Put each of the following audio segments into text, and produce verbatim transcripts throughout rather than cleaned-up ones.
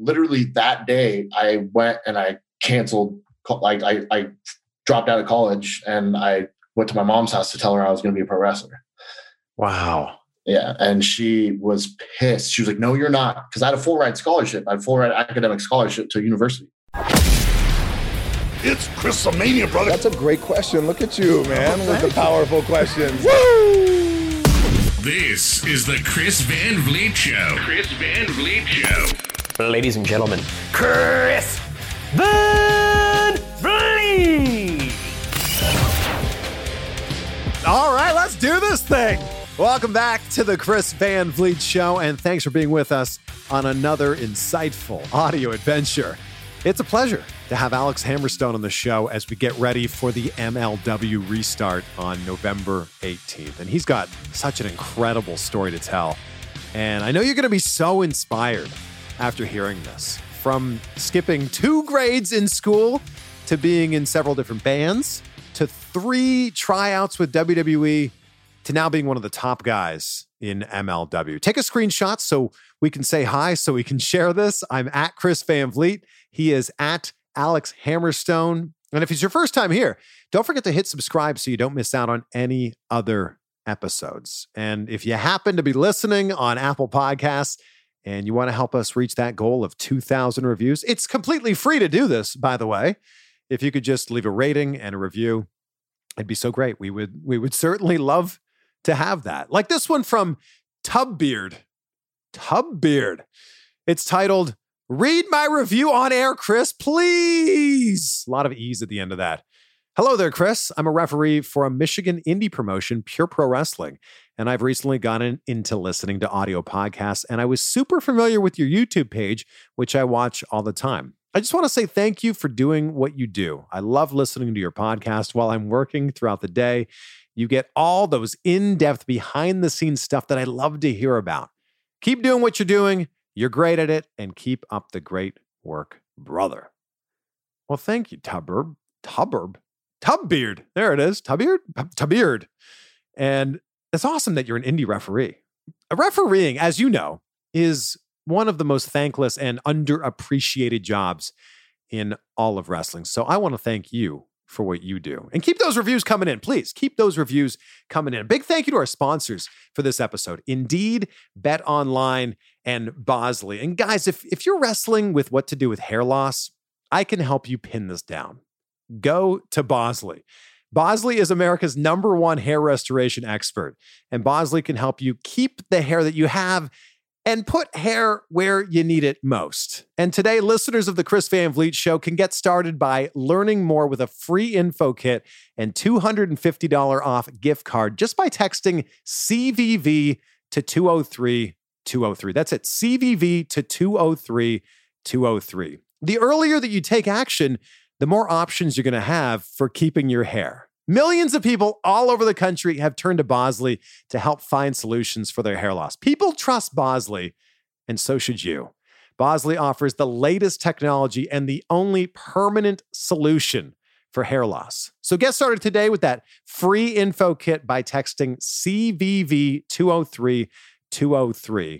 literally that day I went and I canceled, like I, I dropped out of college and I went to my mom's house to tell her I was going to be a pro wrestler. Wow. Yeah. And she was pissed. She was like, no, you're not. Because I had a full ride scholarship. I had a full ride academic scholarship to university. It's Chris-a-mania, brother. That's a great question. Look at you, man, oh, with the powerful questions. Woo! This is the Chris Van Vliet Show. Chris Van Vliet Show. Ladies and gentlemen, Chris Van Vliet. All right, let's do this thing. Welcome back to the Chris Van Vliet Show, and thanks for being with us on another insightful audio adventure. It's a pleasure to have Alex Hammerstone on the show as we get ready for the M L W restart on November eighteenth. And he's got such an incredible story to tell. And I know you're going to be so inspired after hearing this. From skipping two grades in school to being in several different bands to three tryouts with W W E to now being one of the top guys in M L W. Take a screenshot so we can say hi, so we can share this. I'm at Chris Van Vliet. He is at Alex Hammerstone. And if it's your first time here, don't forget to hit subscribe so you don't miss out on any other episodes. And if you happen to be listening on Apple Podcasts and you want to help us reach that goal of two thousand reviews, it's completely free to do this, by the way. If you could just leave a rating and a review, it'd be so great. We would, we would certainly love to have that. Like this one from Tubbeard. Tubbeard. It's titled, "Read my review on air, Chris, please." A lot of E's at the end of that. Hello there, Chris. I'm a referee for a Michigan indie promotion, Pure Pro Wrestling, and I've recently gotten into listening to audio podcasts, and I was super familiar with your YouTube page, which I watch all the time. I just want to say thank you for doing what you do. I love listening to your podcast while I'm working throughout the day. You get all those in-depth, behind-the-scenes stuff that I love to hear about. Keep doing what you're doing. You're great at it, and keep up the great work, brother. Well, thank you, Tubberb. Tubberb? Tubbeard. There it is. Tubbeard? Tubbeard. And it's awesome that you're an indie referee. Refereeing, as you know, is one of the most thankless and underappreciated jobs in all of wrestling. So I want to thank you for what you do. And keep those reviews coming in. Please keep those reviews coming in. Big thank you to our sponsors for this episode, Indeed, Bet Online, and Bosley. And guys, if, if you're wrestling with what to do with hair loss, I can help you pin this down. Go to Bosley. Bosley is America's number one hair restoration expert, and Bosley can help you keep the hair that you have and put hair where you need it most. And today, listeners of the Chris Van Vliet Show can get started by learning more with a free info kit and two hundred fifty dollars off gift card just by texting C V V to two oh three two oh three. That's it, C V V to two oh three two oh three. The earlier that you take action, the more options you're going to have for keeping your hair. Millions of people all over the country have turned to Bosley to help find solutions for their hair loss. People trust Bosley, and so should you. Bosley offers the latest technology and the only permanent solution for hair loss. So get started today with that free info kit by texting C V V two oh three two oh three.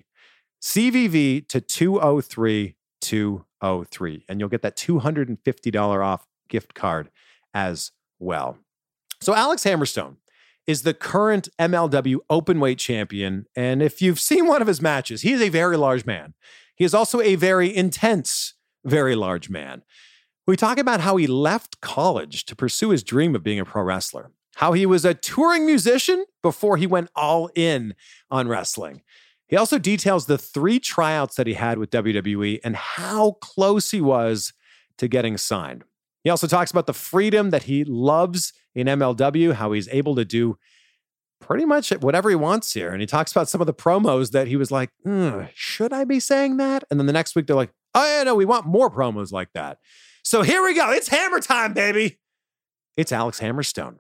C V V to two oh three two oh three. And you'll get that two hundred fifty dollars off gift card as well. So Alex Hammerstone is the current M L W openweight champion. And if you've seen one of his matches, he is a very large man. He is also a very intense, very large man. We talk about how he left college to pursue his dream of being a pro wrestler, how he was a touring musician before he went all in on wrestling. He also details the three tryouts that he had with W W E and how close he was to getting signed. He also talks about the freedom that he loves in M L W, how he's able to do pretty much whatever he wants here. And he talks about some of the promos that he was like, mm, should I be saying that? And then the next week they're like, oh yeah, no, we want more promos like that. So here we go. It's hammer time, baby. It's Alex Hammerstone.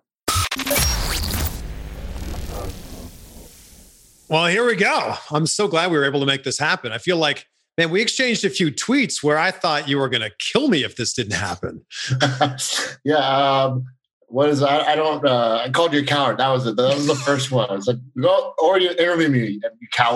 Well, here we go. I'm so glad we were able to make this happen. I feel like, man, we exchanged a few tweets where I thought you were going to kill me if this didn't happen. yeah. Um, what is I, I don't, uh, I called you a coward. That was it. That was the first one. I was like, go or you interview me, you coward.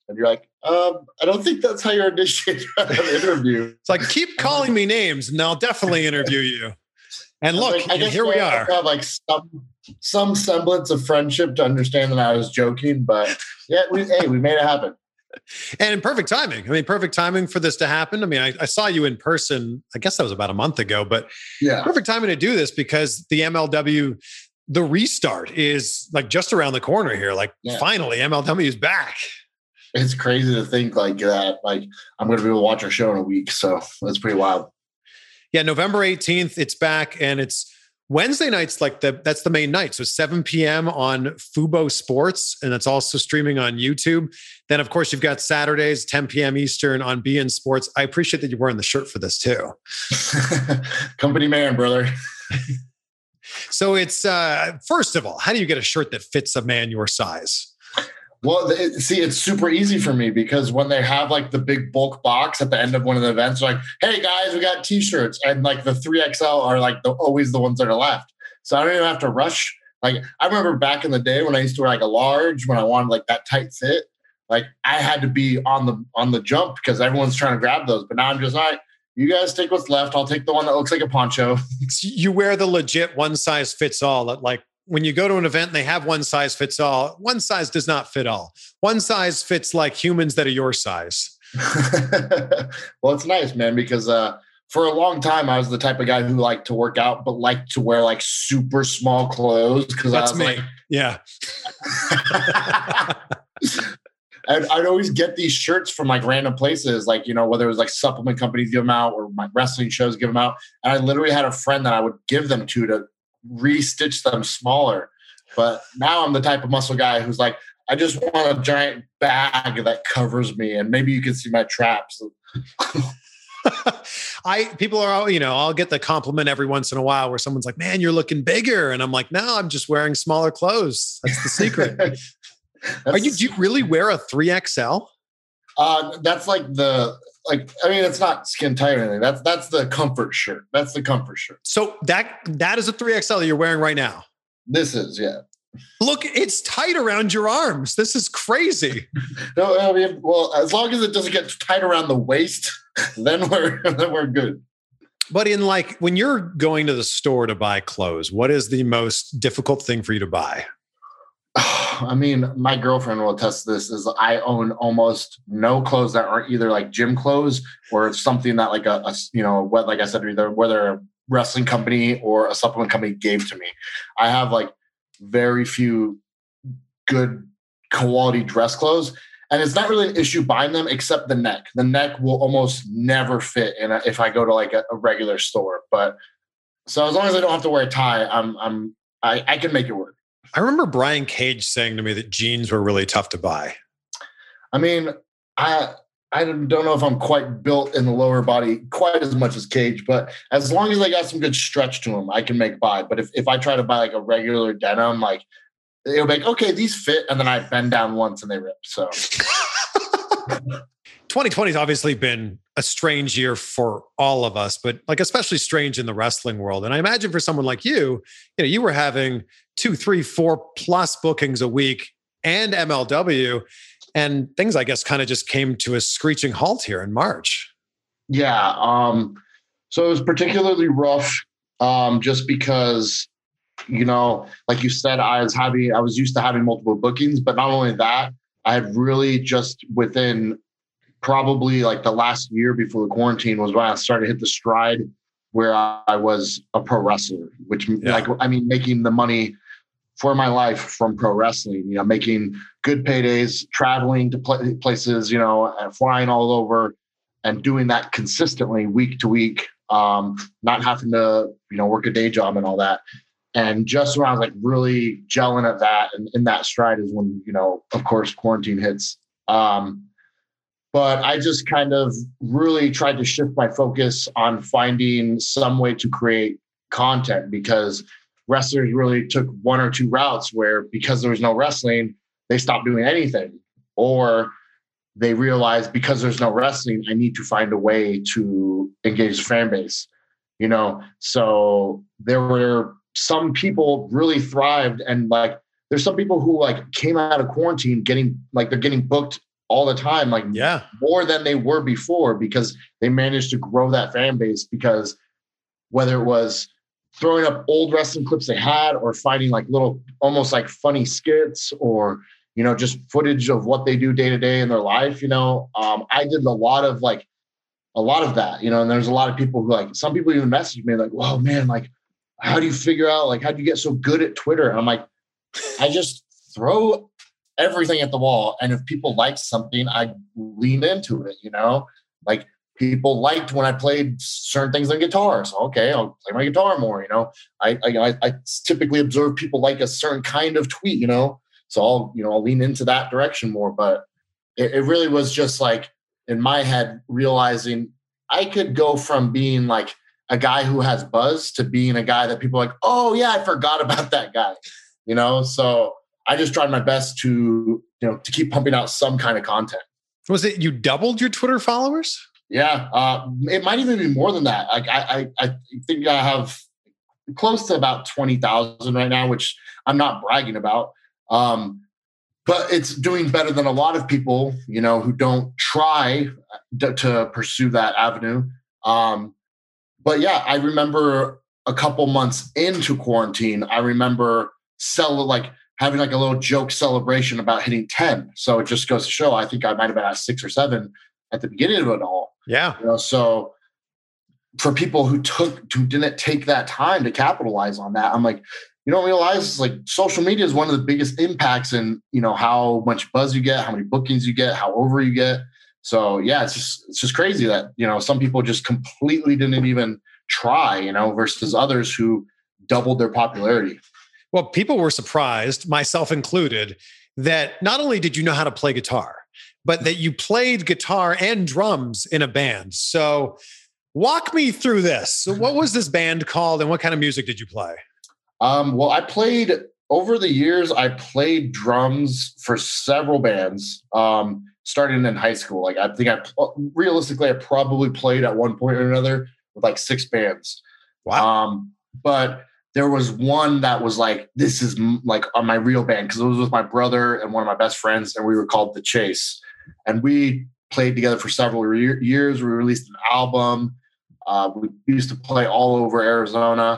And you're like, um, I don't think that's how you're initiated an interview. It's like, keep calling me names and I'll definitely interview you. And look, like, I guess here we are. Have like some some semblance of friendship to understand that I was joking, but yeah, we, hey, we made it happen. And in perfect timing. I mean, perfect timing for this to happen. I mean, I, I saw you in person, I guess that was about a month ago, but yeah, perfect timing to do this because the M L W, the restart is like just around the corner here. Like yeah. Finally, M L W is back. It's crazy to think like that. Like I'm going to be able to watch our show in a week. So that's pretty wild. Yeah. November eighteenth, it's back and it's Wednesday nights. Like the, that's the main night. So seven p.m. on Fubo Sports. And it's also streaming on YouTube. Then of course you've got Saturdays, ten p.m. Eastern on B N Sports. I appreciate that you're wearing the shirt for this too. Company man, brother. So it's, uh, first of all, how do you get a shirt that fits a man your size? Well, it, see, it's super easy for me because when they have like the big bulk box at the end of one of the events, like, hey guys, we got t-shirts, and like the three X L are like the, always the ones that are left. So I don't even have to rush. Like I remember back in the day when I used to wear like a large, when I wanted like that tight fit, like I had to be on the on the jump because everyone's trying to grab those. But now I'm just like, you guys take what's left. I'll take the one that looks like a poncho. You wear the legit one size fits all. That like when you go to an event and they have one size fits all, one size does not fit all. One size fits like humans that are your size. Well, it's nice, man, because uh, for a long time I was the type of guy who liked to work out, but liked to wear like super small clothes. Because that's I was me. Like, yeah. I'd, I'd always get these shirts from like random places, like, you know, whether it was like supplement companies give them out or my wrestling shows give them out. And I literally had a friend that I would give them to to re-stitch them smaller. But now I'm the type of muscle guy who's like, I just want a giant bag that covers me, and maybe you can see my traps. I people are all, you know, I'll get the compliment every once in a while where someone's like, man, you're looking bigger. And I'm like, no, I'm just wearing smaller clothes. That's the secret. Are you, do you really wear a three X L? Uh, that's like the, like, I mean, it's not skin tight or anything. That's, that's the comfort shirt. That's the comfort shirt. So that, that is a three X L that you're wearing right now. This is, yeah. Look, it's tight around your arms. This is crazy. No, I mean, well, as long as it doesn't get tight around the waist, then we're, then we're good. But in like, when you're going to the store to buy clothes, what is the most difficult thing for you to buy? I mean, my girlfriend will attest to this, is I own almost no clothes that aren't either like gym clothes or something that like a, a you know, what, like I said, either whether a wrestling company or a supplement company gave to me. I have like very few good quality dress clothes. And it's not really an issue buying them, except the neck. The neck will almost never fit in a, if I go to like a, a regular store. But so as long as I don't have to wear a tie, I'm I'm I, I can make it work. I remember Brian Cage saying to me that jeans were really tough to buy. I mean, I I don't know if I'm quite built in the lower body quite as much as Cage, but as long as I got some good stretch to them, I can make buy. But if, if I try to buy like a regular denim, like it'll be like, okay, these fit, and then I bend down once and they rip. So twenty twenty has obviously been a strange year for all of us, but like especially strange in the wrestling world. And I imagine for someone like you, you know, you were having two, three, four plus bookings a week and M L W, and things, I guess, kind of just came to a screeching halt here in March. Yeah. Um, so it was particularly rough um, just because, you know, like you said, I was having, I was used to having multiple bookings, but not only that, I had really just within probably like the last year before the quarantine was when I started to hit the stride where I was a pro wrestler, which yeah. like, I mean, making the money for my life from pro wrestling, you know, making good paydays, traveling to pl- places, you know, and flying all over and doing that consistently week to week, um, not having to, you know, work a day job and all that. And just when I was like really gelling at that and in that stride is when, you know, of course, quarantine hits. Um, but I just kind of really tried to shift my focus on finding some way to create content, because wrestlers really took one or two routes where, because there was no wrestling, they stopped doing anything, or they realized because there's no wrestling, I need to find a way to engage the fan base, you know? So there were some people really thrived, and like, there's some people who like came out of quarantine getting like, they're getting booked all the time, like yeah. more than they were before, because they managed to grow that fan base. Because whether it was throwing up old wrestling clips they had, or finding like little, almost like funny skits, or, you know, just footage of what they do day to day in their life, you know, um, I did a lot of like, a lot of that, you know, and there's a lot of people who like, some people even message me like, whoa, man, like, how do you figure out, like, how do you get so good at Twitter? And I'm like, I just throw everything at the wall. And if people like something, I lean into it, you know, like people liked when I played certain things on guitar. So, okay, I'll play my guitar more, you know, I, I, I typically observe people like a certain kind of tweet, you know, so I'll, you know, I'll lean into that direction more. But it, it really was just like in my head, realizing I could go from being like a guy who has buzz to being a guy that people are like, oh yeah, I forgot about that guy, you know? So I just tried my best to, you know, to keep pumping out some kind of content. Was it you doubled your Twitter followers? Yeah, uh, it might even be more than that. Like I, I, I think I have close to about twenty thousand right now, which I'm not bragging about. Um, but it's doing better than a lot of people, you know, who don't try to, to pursue that avenue. Um, but yeah, I remember a couple months into quarantine, I remember sell like. having like a little joke celebration about hitting ten. So it just goes to show, I think I might've been at six or seven at the beginning of it all. Yeah. You know, so for people who took, who didn't take that time to capitalize on that, I'm like, you don't realize like social media is one of the biggest impacts in, you know, how much buzz you get, how many bookings you get, how over you get. So yeah, it's just, it's just crazy that, you know, some people just completely didn't even try, you know, versus others who doubled their popularity. Well, people were surprised, myself included, that not only did you know how to play guitar, but that you played guitar and drums in a band. So walk me through this. So what was this band called and what kind of music did you play? Um, well, I played, over the years, I played drums for several bands, um, starting in high school. Like I think I, realistically, I probably played at one point or another with like six bands. Wow. Um, but there was one that was like, this is m- like on my real band, because it was with my brother and one of my best friends, and we were called The Chase. And we played together for several re- years. We released an album. Uh, we used to play all over Arizona.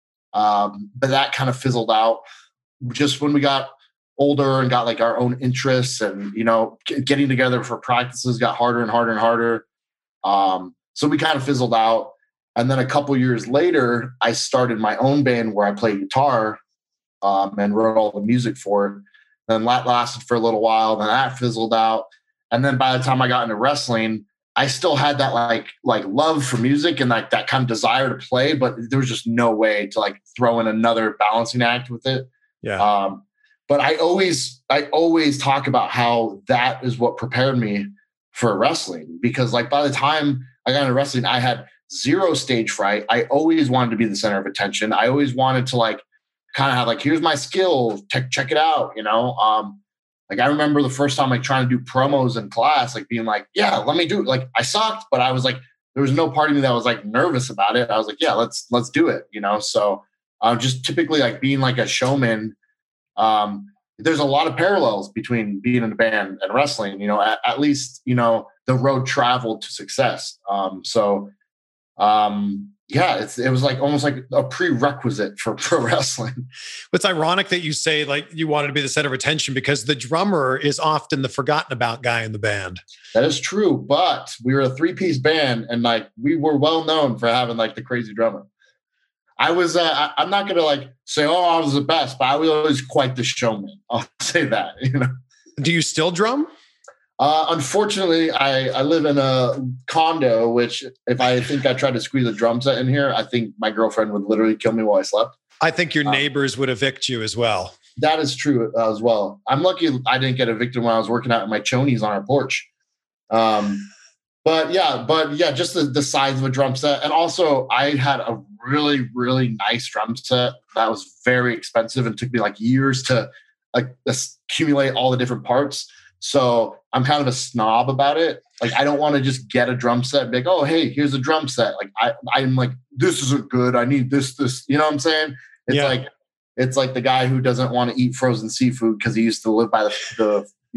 Um, but that kind of fizzled out. Just when we got older and got like our own interests, and, you know, g- getting together for practices got harder and harder and harder. Um, so we kind of fizzled out. And then a couple years later, I started my own band where I played guitar um, and wrote all the music for it. Then that lasted for a little while. Then that fizzled out. And then by the time I got into wrestling, I still had that like like love for music and like that kind of desire to play, but there was just no way to like throw in another balancing act with it. Yeah. Um, but I always I always talk about how that is what prepared me for wrestling, because like by the time I got into wrestling, I had zero stage fright. I always wanted to be the center of attention. I always wanted to like kind of have like, here's my skill, check, check it out. You know, um, like I remember the first time like trying to do promos in class, like being like, yeah, let me do it. Like I sucked, but I was like, there was no part of me that was like nervous about it. I was like, yeah, let's, let's do it. You know? So I'm uh, just typically like being like a showman. Um, there's a lot of parallels between being in a band and wrestling, you know, at, at least, you know, the road traveled to success. Um, so Um, yeah, it's, it was like almost like a prerequisite for pro wrestling. It's ironic that you say like you wanted to be the center of attention, because the drummer is often the forgotten about guy in the band. That is true, but we were a three-piece band, and like we were well known for having like the crazy drummer. I was, uh, I, I'm not gonna like say, oh, I was the best, but I was always quite the showman. I'll say that. You know. Do you still drum? Uh, unfortunately, I, I live in a condo, which if I think I tried to squeeze a drum set in here, I think my girlfriend would literally kill me while I slept. I think your neighbors um, would evict you as well. That is true uh, as well. I'm lucky I didn't get evicted when I was working out at my chonies on our porch. Um, but yeah, but yeah, just the, the size of a drum set. And also I had a really, really nice drum set that was very expensive and took me like years to like accumulate all the different parts. So I'm kind of a snob about it. Like, I don't want to just get a drum set and be like, oh, hey, here's a drum set. Like, I, I'm like, this isn't good. I need this, this, you know what I'm saying? It's yeah. like, it's like the guy who doesn't want to eat frozen seafood because he used to live by the, the, you know,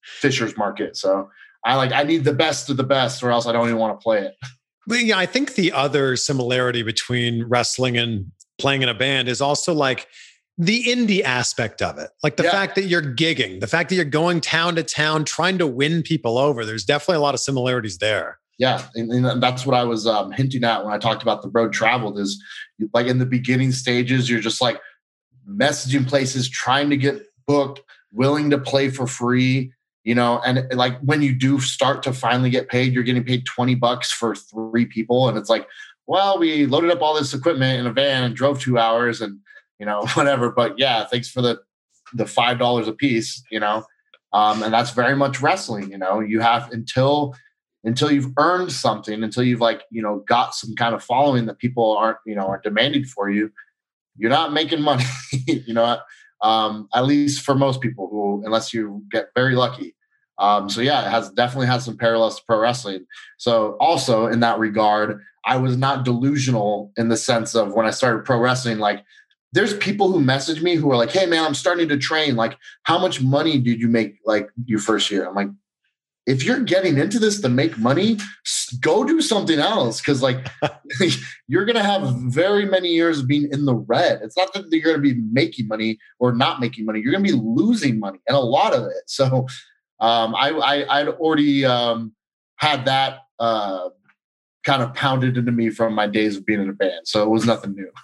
Fisher's Market. So I like I need the best of the best, or else I don't even want to play it. But yeah, I think the other similarity between wrestling and playing in a band is also like the indie aspect of it. Like the Yeah. fact that you're gigging, the fact that you're going town to town, trying to win people over. There's definitely a lot of similarities there. Yeah, and, and that's what I was um, hinting at when I talked about the road traveled. Is like in the beginning stages, you're just like messaging places, trying to get booked, willing to play for free, you know. And like when you do start to finally get paid, you're getting paid twenty bucks for three people, and it's like, well, we loaded up all this equipment in a van and drove two hours, and you know, whatever. But yeah, thanks for the the five dollars a piece, you know. Um, and that's very much wrestling, you know. You have until until you've earned something, until you've like, you know, got some kind of following that people aren't, you know, are demanding for you, you're not making money, you know, um, at least for most people who, unless you get very lucky. Um, so yeah, it has definitely has some parallels to pro wrestling. So also in that regard, I was not delusional in the sense of when I started pro wrestling, like there's people who message me who are like, hey man, I'm starting to train. Like, how much money did you make like your first year? I'm like, if you're getting into this to make money, go do something else. Cause like you're going to have very many years of being in the red. It's not that you're going to be making money or not making money. You're going to be losing money and a lot of it. So um, I, I, I'd already um, had that uh, kind of pounded into me from my days of being in a band. So it was nothing new.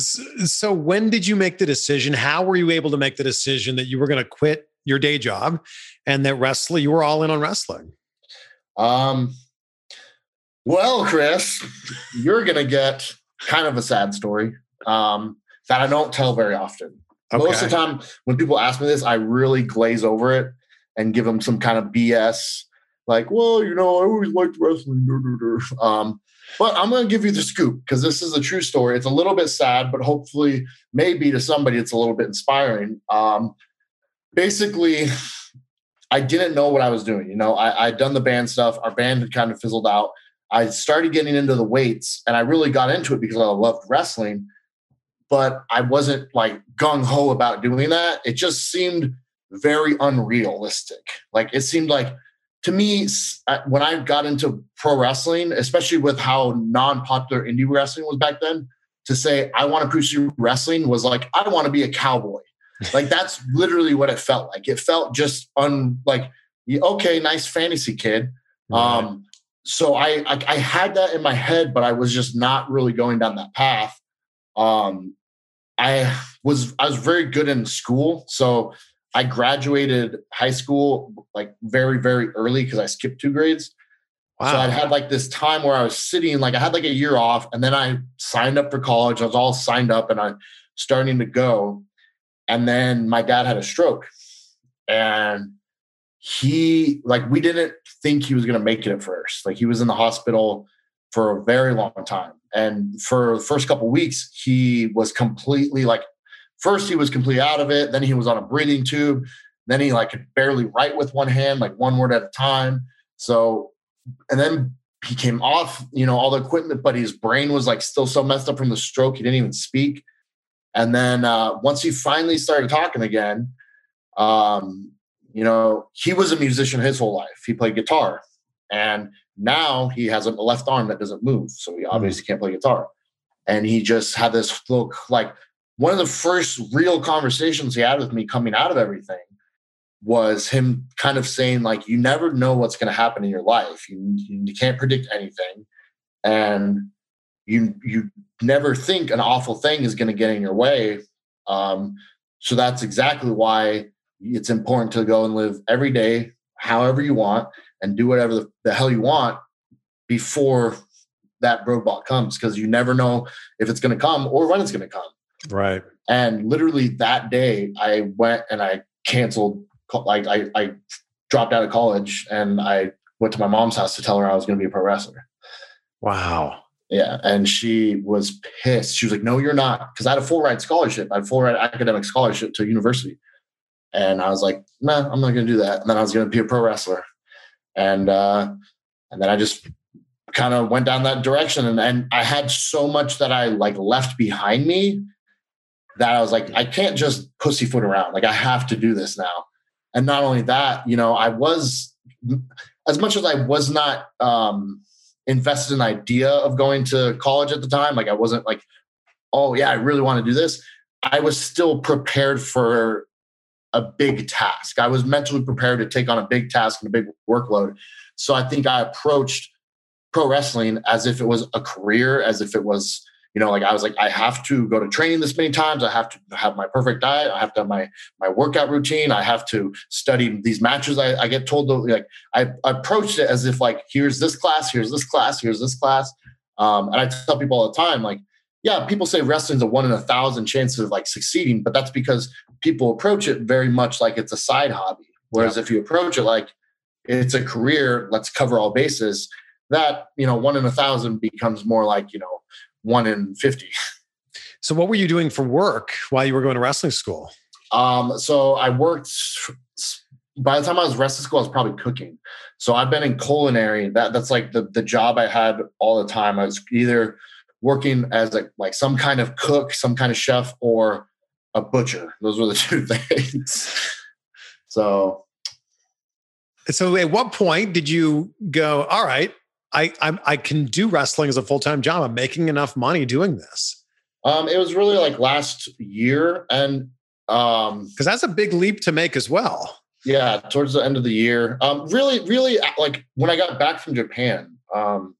So when did you make the decision? How were you able to make the decision that you were going to quit your day job and that wrestling, you were all in on wrestling? Um, well, Chris, you're going to get kind of a sad story um, that I don't tell very often. Okay. Most of the time when people ask me this, I really glaze over it and give them some kind of B S. Like, well, you know, I always liked wrestling. Um, but I'm going to give you the scoop because this is a true story. It's a little bit sad, but hopefully maybe to somebody it's a little bit inspiring. Um, basically, I didn't know what I was doing. You know, I, I'd done the band stuff. Our band had kind of fizzled out. I started getting into the weights and I really got into it because I loved wrestling, but I wasn't like gung-ho about doing that. It just seemed very unrealistic. Like it seemed like, to me, when I got into pro wrestling, especially with how non-popular indie wrestling was back then, to say, I want to pursue wrestling was like, I want to be a cowboy. Like, that's literally what it felt like. It felt just un like, okay, nice fantasy kid. Right. Um, so I, I I had that in my head, but I was just not really going down that path. Um, I was I was very good in school, so I graduated high school like very, very early because I skipped two grades. Wow. So I'd had like this time where I was sitting, like I had like a year off, and then I signed up for college. I was all signed up and I'm starting to go. And then my dad had a stroke, and he like, we didn't think he was going to make it at first. Like he was in the hospital for a very long time. And for the first couple of weeks, he was completely like, first he was completely out of it. Then he was on a breathing tube. Then he like could barely write with one hand, like one word at a time. So, and then he came off, you know, all the equipment, but his brain was like still so messed up from the stroke. He didn't even speak. And then uh, once he finally started talking again, um, you know, he was a musician his whole life. He played guitar, and now he has a left arm that doesn't move. So he obviously can't play guitar. And he just had this look like one of the first real conversations he had with me coming out of everything was him kind of saying like, you never know what's going to happen in your life. You, you can't predict anything. And you, you never think an awful thing is going to get in your way. Um, so that's exactly why it's important to go and live every day, however you want, and do whatever the, the hell you want before that roadblock comes. Cause you never know if it's going to come or when it's going to come. Right. And literally that day I went and I canceled, like I, I dropped out of college and I went to my mom's house to tell her I was going to be a pro wrestler. Wow. Yeah. And she was pissed. She was like, no, you're not. Cause I had a full ride scholarship. I had a full ride academic scholarship to university. And I was like, nah, I'm not going to do that. And then I was going to be a pro wrestler. And, uh, and then I just kind of went down that direction. And, and I had so much that I like left behind me that I was like, I can't just pussyfoot around. Like I have to do this now. and not only that, you know, I was, as much as I was not um, invested in the idea of going to college at the time, like I wasn't like, oh yeah, I really want to do this. I was still prepared for a big task. I was mentally prepared to take on a big task and a big workload. So I think I approached pro wrestling as if it was a career, as if it was, you know, like I was like, I have to go to training this many times. I have to have my perfect diet. I have to have my, my workout routine. I have to study these matches. I, I get told to, like, I, I approached it as if like, here's this class, here's this class, here's this class. Um, and I tell people all the time, like, yeah, people say wrestling's a one in a thousand chance of like succeeding, but that's because people approach it very much like it's a side hobby. Whereas yeah. if you approach it like it's a career, let's cover all bases, that, you know, one in a thousand becomes more like, you know, one in fifty. So what were you doing for work while you were going to wrestling school? Um, so I worked, by the time I was wrestling school, I was probably cooking. So I've been in culinary. That That's like the, the job I had all the time. I was either working as a, like some kind of cook, some kind of chef, or a butcher. Those were the two things. So, so at what point did you go, all right, I I, I can do wrestling as a full-time job. I'm making enough money doing this. Um, it was really like last year. And um, because that's a big leap to make as well. Yeah. Towards the end of the year. Um, really, really like when I got back from Japan, um,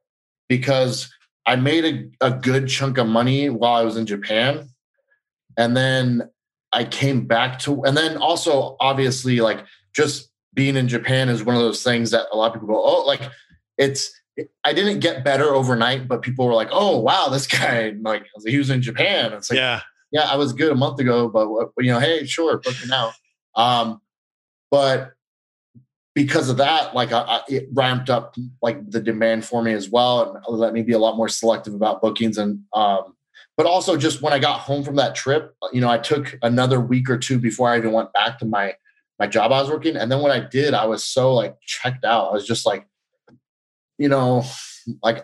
because I made a, a good chunk of money while I was in Japan. And then I came back to, and then also obviously like just being in Japan is one of those things that a lot of people go, oh, like it's, I didn't get better overnight, but people were like, oh, wow, this guy, like he was in Japan. It's like, yeah, yeah, I was good a month ago, but you know, hey, sure, book me now. Um, but because of that, like I, I, it ramped up like the demand for me as well, and let me be a lot more selective about bookings. And um, but also just when I got home from that trip, you know, I took another week or two before I even went back to my my job I was working. And then when I did, I was so like checked out. I was just like, you know, like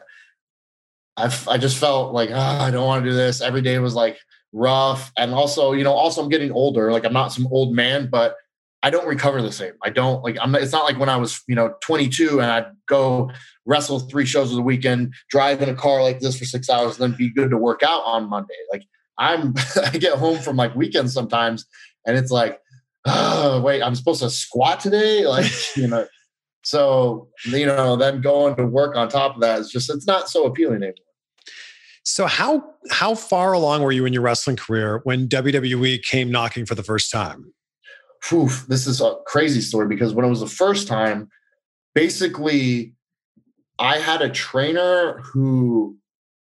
I I just felt like, oh, I don't want to do this. Every day was like rough, and also, you know, also I'm getting older. Like I'm not some old man, but I don't recover the same. I don't like, I'm not, it's not like when I was, you know, twenty-two and I'd go wrestle three shows of the weekend, drive in a car like this for six hours, and then be good to work out on Monday. Like I'm, I get home from like weekends sometimes and it's like, oh, wait, I'm supposed to squat today. Like, you know, so, you know, then going to work on top of that is just, it's not so appealing anymore. So how, how far along were you in your wrestling career when W W E came knocking for the first time? Whew, this is a crazy story because when it was the first time, basically I had a trainer who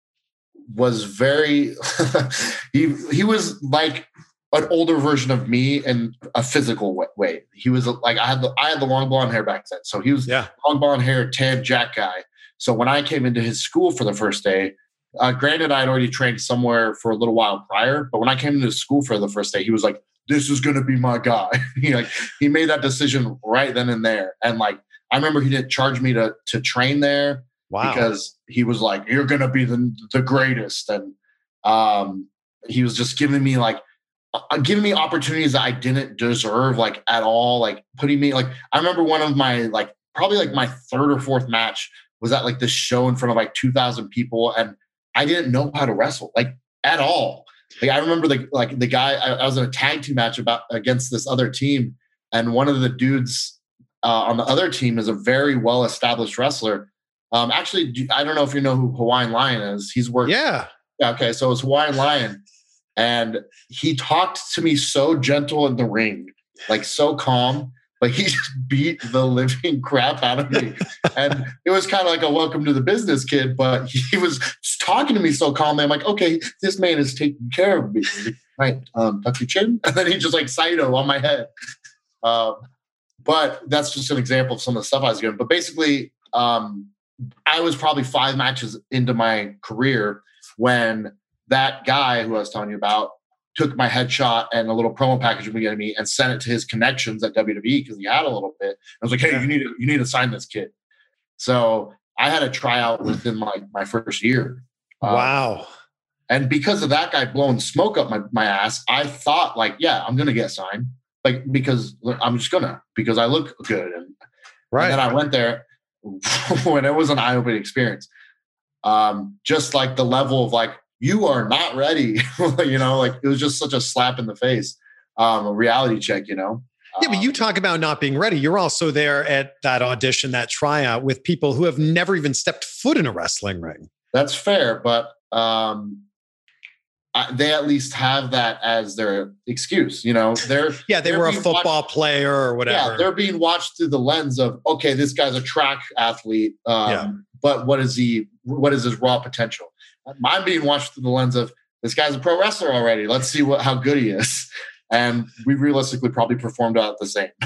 was very, he, he was like an older version of me in a physical way. He was like, I had the, I had the long blonde hair back then. So he was yeah. long blonde hair, tan Jack guy. So when I came into his school for the first day, uh, granted, I had already trained somewhere for a little while prior, but when I came into school for the first day, he was like, this is going to be my guy. he like, he made that decision right then and there. And like, I remember he didn't charge me to, to train there wow. because he was like, you're going to be the, the greatest. And um, he was just giving me like, uh, giving me opportunities that I didn't deserve, like at all. Like putting me like, I remember one of my, like probably like my third or fourth match was at like this show in front of like two thousand people. And I didn't know how to wrestle like at all. Like I remember the like the guy I, I was in a tag team match about against this other team, and one of the dudes uh, on the other team is a very well established wrestler. Um, actually, I don't know if you know who Hawaiian Lion is. He's worked. Yeah. Yeah. Okay. So it's Hawaiian Lion, and he talked to me so gentle in the ring, like so calm. But he just beat the living crap out of me. And it was kind of like a welcome to the business kid, but he was just talking to me so calmly. I'm like, okay, this man is taking care of me. Right. Um, tuck your chin. And then he just like Saito on my head. Um, but that's just an example of some of the stuff I was doing. But basically, um, I was probably five matches into my career when that guy who I was telling you about took my headshot and a little promo package from me and sent it to his connections at W W E because he had a little bit. I was like, hey, yeah. you need to you need to sign this kid. So I had a tryout within like my, my first year. Wow. Um, and because of that guy blowing smoke up my, my ass, I thought like, yeah, I'm gonna get signed. like, because I'm just gonna, because I look good. And, Right. and then I went there when it was an eye-opening experience. Um, just like the level of like, you are not ready, you know, like it was just such a slap in the face, um, a reality check, you know? Yeah, but you talk about not being ready. You're also there at that audition, that tryout with people who have never even stepped foot in a wrestling ring. That's fair, but um, I, they at least have that as their excuse. You know, they're yeah, they they're were a being football watched, player or whatever. Yeah, they're being watched through the lens of, okay, this guy's a track athlete, um, Yeah. but what is he? What is his raw potential? I'm being watched through the lens of, this guy's a pro wrestler already. Let's see what how good he is. And we realistically probably performed out the same.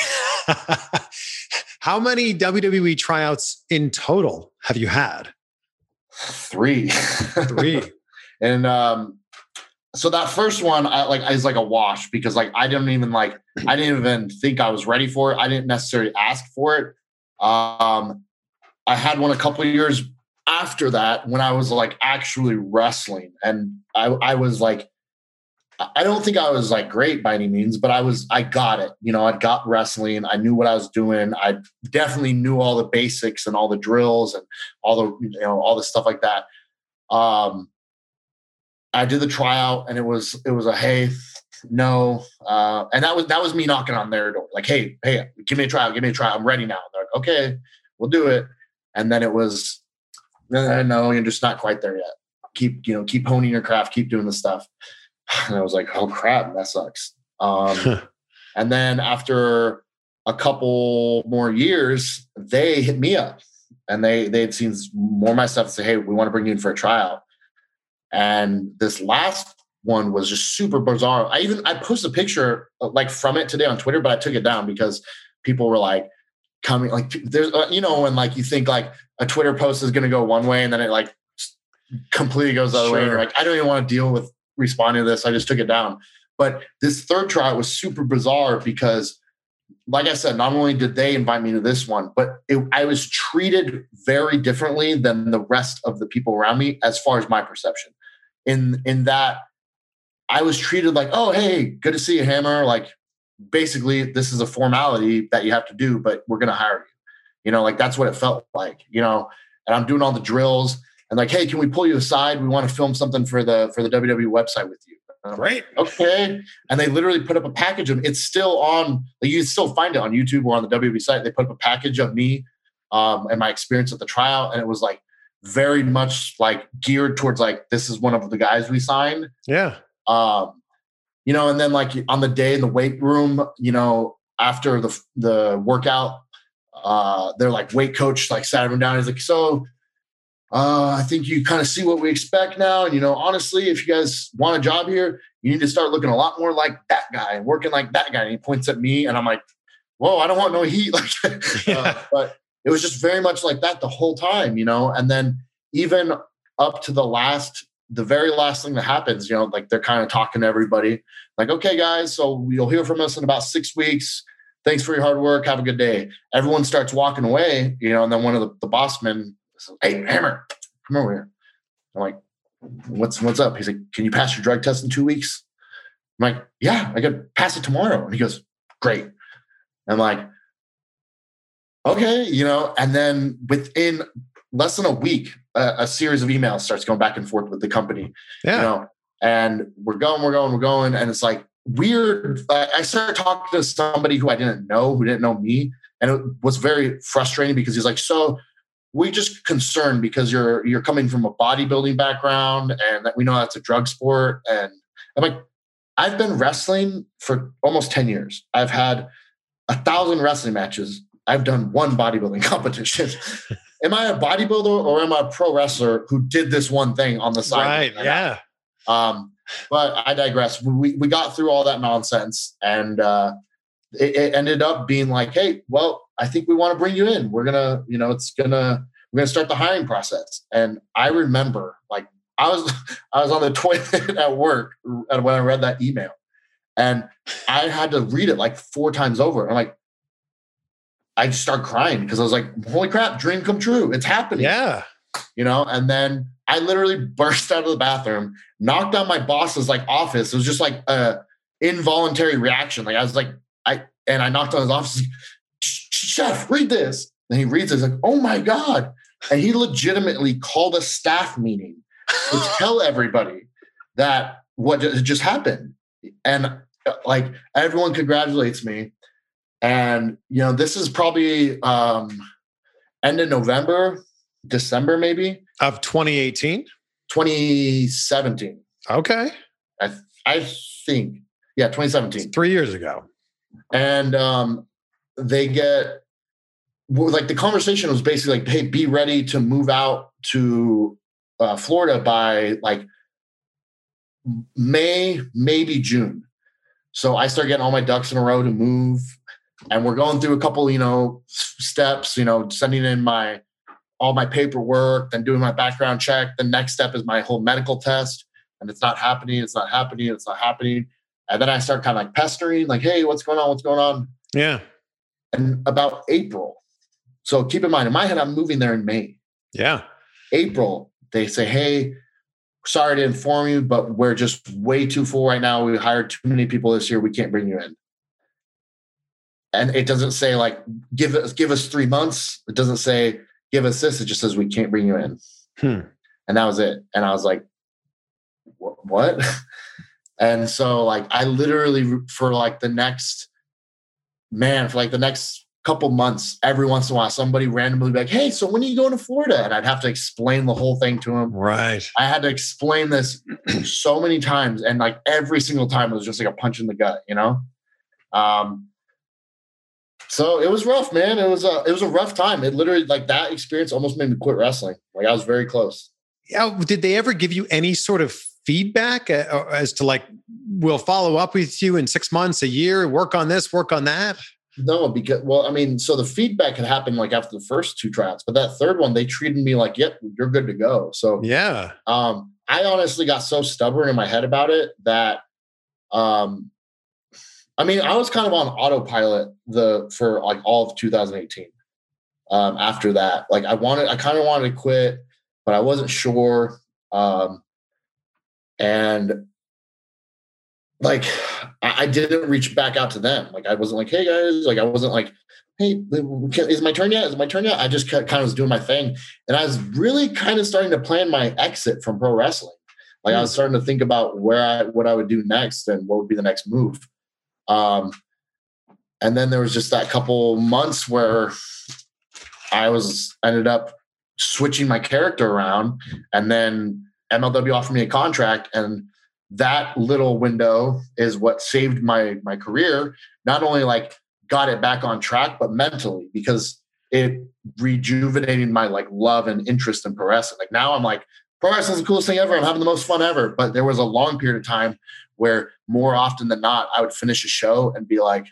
How many W W E tryouts in total have you had? Three. Three. And um, so that first one, I like is like a wash because like I didn't even like I didn't even think I was ready for it. I didn't necessarily ask for it. Um, I had one a couple of years after that when I was like actually wrestling, and I, I was like, I don't think I was like great by any means, but I was, I got it. You know, I got wrestling. I knew what I was doing. I definitely knew all the basics and all the drills and all the, you know, all the stuff like that. Um, I did the tryout and it was, it was a, hey, no. Uh, and that was, that was me knocking on their door. Like, hey, hey, give me a tryout, give me a tryout. I'm ready now. They're like, okay, we'll do it. And then it was, no, no, you're just not quite there yet. Keep, you know, keep honing your craft, keep doing the stuff. And I was like, oh crap, that sucks. Um, and then after a couple more years, they hit me up and they, they'd seen more of my stuff and say, hey, we want to bring you in for a tryout. And this last one was just super bizarre. I even, I posted a picture like from it today on Twitter, but I took it down because people were like coming, like there's, uh, you know, when like you think like a Twitter post is going to go one way and then it like completely goes the other Sure. way. And you're like, I don't even want to deal with responding to this. I just took it down. But this third tryout was super bizarre because, like I said, not only did they invite me to this one, but it, I was treated very differently than the rest of the people around me as far as my perception. In in that I was treated like, oh, hey, good to see you, Hammer. Like, basically, this is a formality that you have to do, but we're going to hire you. You know, like that's what it felt like, you know, and I'm doing all the drills. And like, hey, can we pull you aside? We want to film something for the for the W W E website with you. Great. Like, okay. And they literally put up a package of it's still on. Like, you can still find it on YouTube or on the W W E site. They put up a package of me um, and my experience at the tryout, and it was like very much like geared towards like this is one of the guys we signed. Yeah. Um, you know, and then like on the day in the weight room, you know, after the the workout, uh, they're like weight coach like sat him down. He's like, so. Uh, I think you kind of see what we expect now. And, you know, honestly, if you guys want a job here, you need to start looking a lot more like that guy and working like that guy. And he points at me and I'm like, whoa, I don't want no heat. Like, Yeah. uh, but it was just very much like that the whole time, you know? And then even up to the last, the very last thing that happens, you know, like they're kind of talking to everybody like, okay, guys, so you'll hear from us in about six weeks. Thanks for your hard work. Have a good day. Everyone starts walking away, you know, and then one of the, the boss men, hey, Hammer, come over here. I'm like, what's what's up? He's like, can you pass your drug test in two weeks? I'm like, yeah, I could pass it tomorrow. And he goes, great. I'm like, okay, you know, and then within less than a week, a, a series of emails starts going back and forth with the company. Yeah. You know, and we're going, we're going, we're going. And it's like weird. I started talking to somebody who I didn't know, who didn't know me. And it was very frustrating because he's like, so we just concerned because you're you're coming from a bodybuilding background and that we know that's a drug sport. And I'm like, I've been wrestling for almost ten years. I've had a thousand wrestling matches. I've done one bodybuilding competition. Am I a bodybuilder or am I a pro wrestler who did this one thing on the side? Right. Yeah. Um, but I digress. We we got through all that nonsense and uh, it, it ended up being like, hey, well, I think we want to bring you in. We're gonna, you know, it's gonna, we're gonna start the hiring process. And I remember, like, I was, I was on the toilet at work when I read that email, and I had to read it like four times over. I'm like, I just started crying because I was like, holy crap, dream come true. It's happening. Yeah. You know, and then I literally burst out of the bathroom, knocked on my boss's like office. It was just like a, involuntary reaction. Like I was like, I, and I knocked on his office, chef, read this. And he reads it. He's like, oh my God. And he legitimately called a staff meeting to tell everybody that what just happened. And like everyone congratulates me. And, you know, this is probably um, end of November, December, maybe. Of twenty eighteen? twenty seventeen. Okay. I, I think. Yeah, twenty seventeen. It's three years ago. And um, they get, like the conversation was basically like, hey, be ready to move out to uh, Florida by like May, maybe June. So I start getting all my ducks in a row to move. And we're going through a couple, you know, steps, you know, sending in my, all my paperwork, then doing my background check. The next step is my whole medical test. And it's not happening. It's not happening. It's not happening. And then I start kind of like pestering, like, hey, what's going on? What's going on? Yeah. And about April. So keep in mind, in my head, I'm moving there in May. Yeah. April, they say, hey, sorry to inform you, but we're just way too full right now. We hired too many people this year. We can't bring you in. And it doesn't say like, give us, give us three months. It doesn't say, give us this. It just says, we can't bring you in. Hmm. And that was it. And I was like, what? And so like, I literally for like the next, man, for like the next couple months, every once in a while, somebody randomly be like, hey, so when are you going to Florida? And I'd have to explain the whole thing to them. Right. I had to explain this so many times. And like every single time it was just like a punch in the gut, you know? Um, So it was rough, man. It was a it was a rough time. It literally, like that experience almost made me quit wrestling. Like I was very close. Yeah. Did they ever give you any sort of feedback uh, as to like, we'll follow up with you in six months, a year, work on this, work on that? No, because, well, I mean, so the feedback had happened like after the first two tryouts, but that third one, they treated me like, yep, you're good to go. So yeah, um, I honestly got so stubborn in my head about it that, um, I mean, I was kind of on autopilot the for like all of two thousand eighteen. Um, after that, like I wanted, I kind of wanted to quit, but I wasn't sure. Um, and like, I, I didn't reach back out to them. Like, I wasn't like, hey guys, like I wasn't like, hey, is my turn yet? Is my turn yet? I just kind of was doing my thing, and I was really kind of starting to plan my exit from pro wrestling. Like, I was starting to think about where I, what I would do next, and what would be the next move. Um, and then there was just that couple months where I was ended up switching my character around, and then M L W offered me a contract, and that little window is what saved my my career. Not only like got it back on track, but mentally, because it rejuvenated my like love and interest in pro wrestling. Like now I'm like, pro wrestling is the coolest thing ever. I'm having the most fun ever. But there was a long period of time where more often than not, I would finish a show and be like,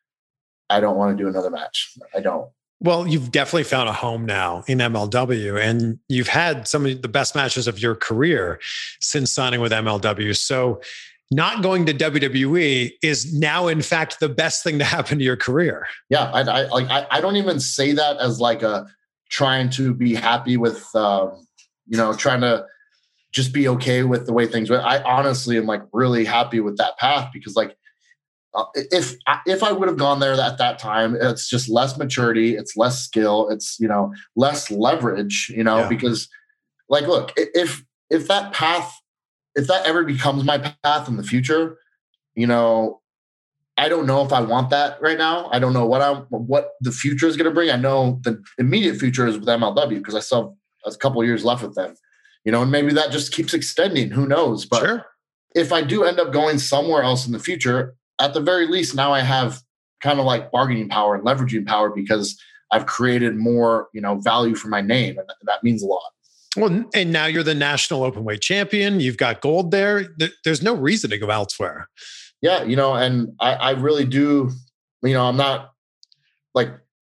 I don't want to do another match. I don't. Well, you've definitely found a home now in M L W, and you've had some of the best matches of your career since signing with M L W. So not going to W W E is now, in fact, the best thing to happen to your career. Yeah. I, I like, I, I don't even say that as like a trying to be happy with, um, you know, trying to just be okay with the way things went. I honestly am like really happy with that path, because like, uh, if, if I would have gone there at that time, it's just less maturity. It's less skill. It's, you know, less leverage, you know, yeah. because like, look, if, if that path, if that ever becomes my path in the future, you know, I don't know if I want that right now. I don't know what I, what the future is going to bring. I know the immediate future is with M L W, because I still have a couple of years left with them. You know, and maybe that just keeps extending. Who knows? But sure. If I do end up going somewhere else in the future, at the very least, now I have kind of like bargaining power and leveraging power, because I've created more, you know, value for my name. And that means a lot. Well, and now you're the national openweight champion. You've got gold there. There's no reason to go elsewhere. Yeah. You know, and I, I really do, you know, I'm not like,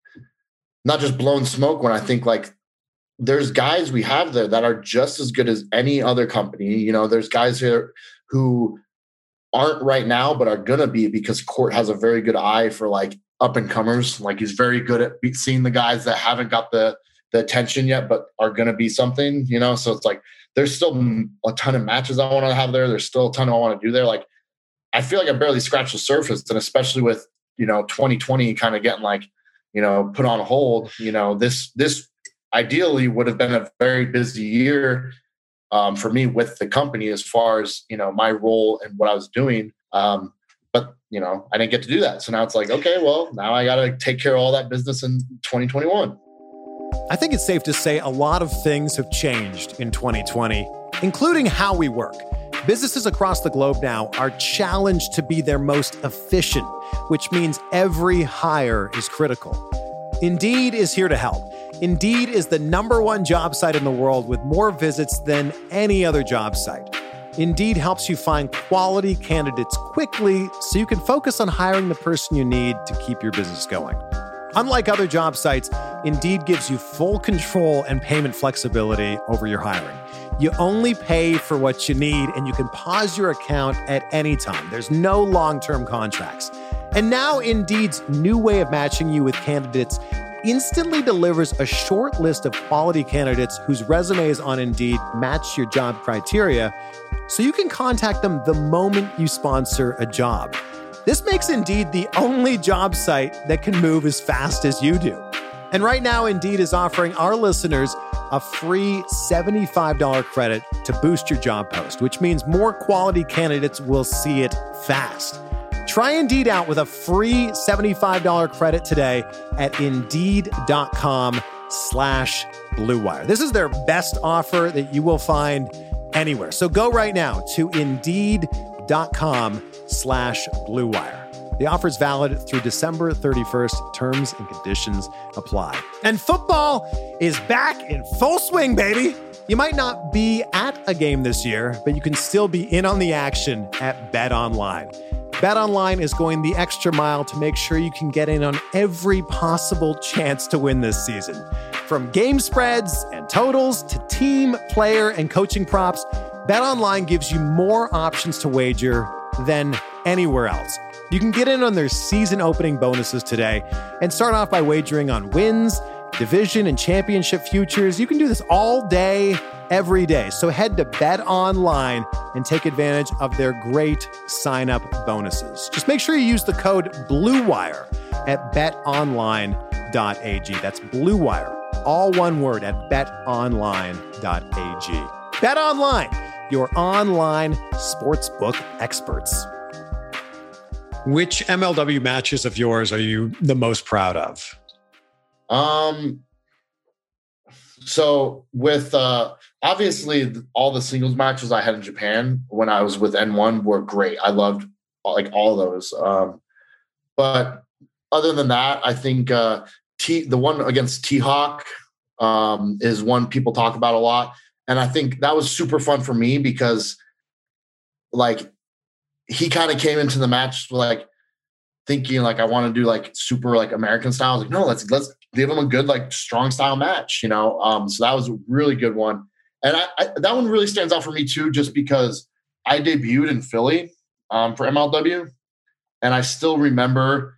not just blowing smoke when I think like, there's guys we have there that are just as good as any other company. You know, there's guys here who aren't right now, but are going to be, because Court has a very good eye for like up and comers. Like he's very good at seeing the guys that haven't got the, the attention yet, but are going to be something, you know? So it's like, there's still a ton of matches I want to have there. There's still a ton I want to do there. Like I feel like I barely scratched the surface. And especially with, you know, twenty twenty kind of getting like, you know, put on hold, you know, this, this ideally would have been a very busy year um, for me with the company as far as, you know, my role and what I was doing. Um, but, you know, I didn't get to do that. So now it's like, okay, well, now I got to take care of all that business in twenty twenty-one. I think it's safe to say a lot of things have changed in twenty twenty, including how we work. Businesses across the globe now are challenged to be their most efficient, which means every hire is critical. Indeed is here to help. Indeed is the number one job site in the world with more visits than any other job site. Indeed helps you find quality candidates quickly so you can focus on hiring the person you need to keep your business going. Unlike other job sites, Indeed gives you full control and payment flexibility over your hiring. You only pay for what you need, and you can pause your account at any time. There's no long-term contracts. And now Indeed's new way of matching you with candidates instantly delivers a short list of quality candidates whose resumes on Indeed match your job criteria, so you can contact them the moment you sponsor a job. This makes Indeed the only job site that can move as fast as you do. And right now, Indeed is offering our listeners a free seventy-five dollars credit to boost your job post, which means more quality candidates will see it fast. Try Indeed out with a free seventy-five dollars credit today at Indeed.com slash Blue Wire. This is their best offer that you will find anywhere. So go right now to Indeed.com slash Blue Wire. The offer is valid through December thirty-first. Terms and conditions apply. And football is back in full swing, baby. You might not be at a game this year, but you can still be in on the action at BetOnline. BetOnline is going the extra mile to make sure you can get in on every possible chance to win this season. From game spreads and totals to team, player, and coaching props, BetOnline gives you more options to wager than anywhere else. You can get in on their season opening bonuses today and start off by wagering on wins, division, and championship futures. You can do this all day, every day. So head to BetOnline and take advantage of their great sign-up bonuses. Just make sure you use the code BLUEWIRE at bet online dot a g. That's BLUEWIRE, all one word, at bet online dot a g. BetOnline, your online sportsbook experts. Which M L W matches of yours are you the most proud of? Um, so with, uh, obviously all the singles matches I had in Japan when I was with N one were great. I loved like all those. Um, but other than that, I think, uh, T the one against T-Hawk, um, is one people talk about a lot. And I think that was super fun for me because like he kind of came into the match like thinking like, I want to do like super like American style. I was like, no, let's, let's give him a good, like strong style match, you know? Um, so that was a really good one. And I, I, that one really stands out for me too, just because I debuted in Philly um, for M L W. And I still remember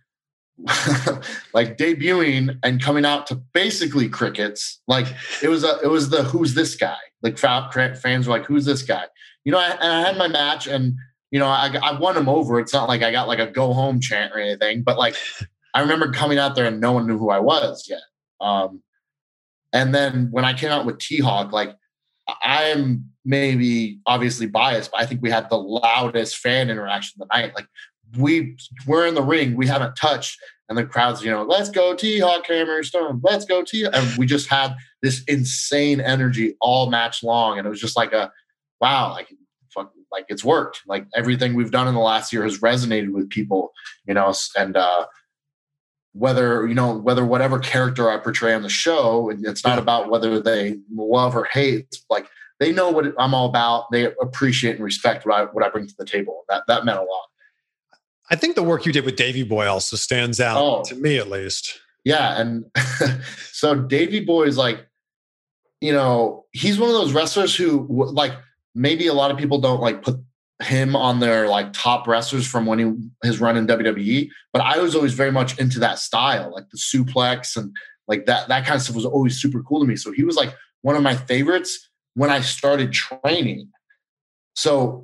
like debuting and coming out to basically crickets. Like it was a, it was the, who's this guy? Like fans were like, who's this guy? You know, I, and I had my match and, you know, I, I won him over. It's not like I got like a go home chant or anything, but like, I remember coming out there and no one knew who I was yet. Um, and then when I came out with T-Hawk, like I'm maybe obviously biased, but I think we had the loudest fan interaction of the night. Like we we're in the ring, we haven't touched, and the crowd's, you know, let's go T-Hawk, Hammerstone, let's go T-Hawk. And we just had this insane energy all match long. And it was just like a, wow, like, fuck, like it's worked. Like everything we've done in the last year has resonated with people, you know, and uh, whether, you know, whether whatever character I portray on the show, it's not about whether they love or hate, like they know what I'm all about. They appreciate and respect what I, what I bring to the table. That, that meant a lot. I think the work you did with Davey Boy also stands out oh, to me, at least. Yeah. And so Davey Boy is like, you know, he's one of those wrestlers who like, maybe a lot of people don't like put him on their like top wrestlers from when he his run in W W E, but I was always very much into that style, like the suplex and like that, that kind of stuff was always super cool to me. So he was like one of my favorites when I started training. So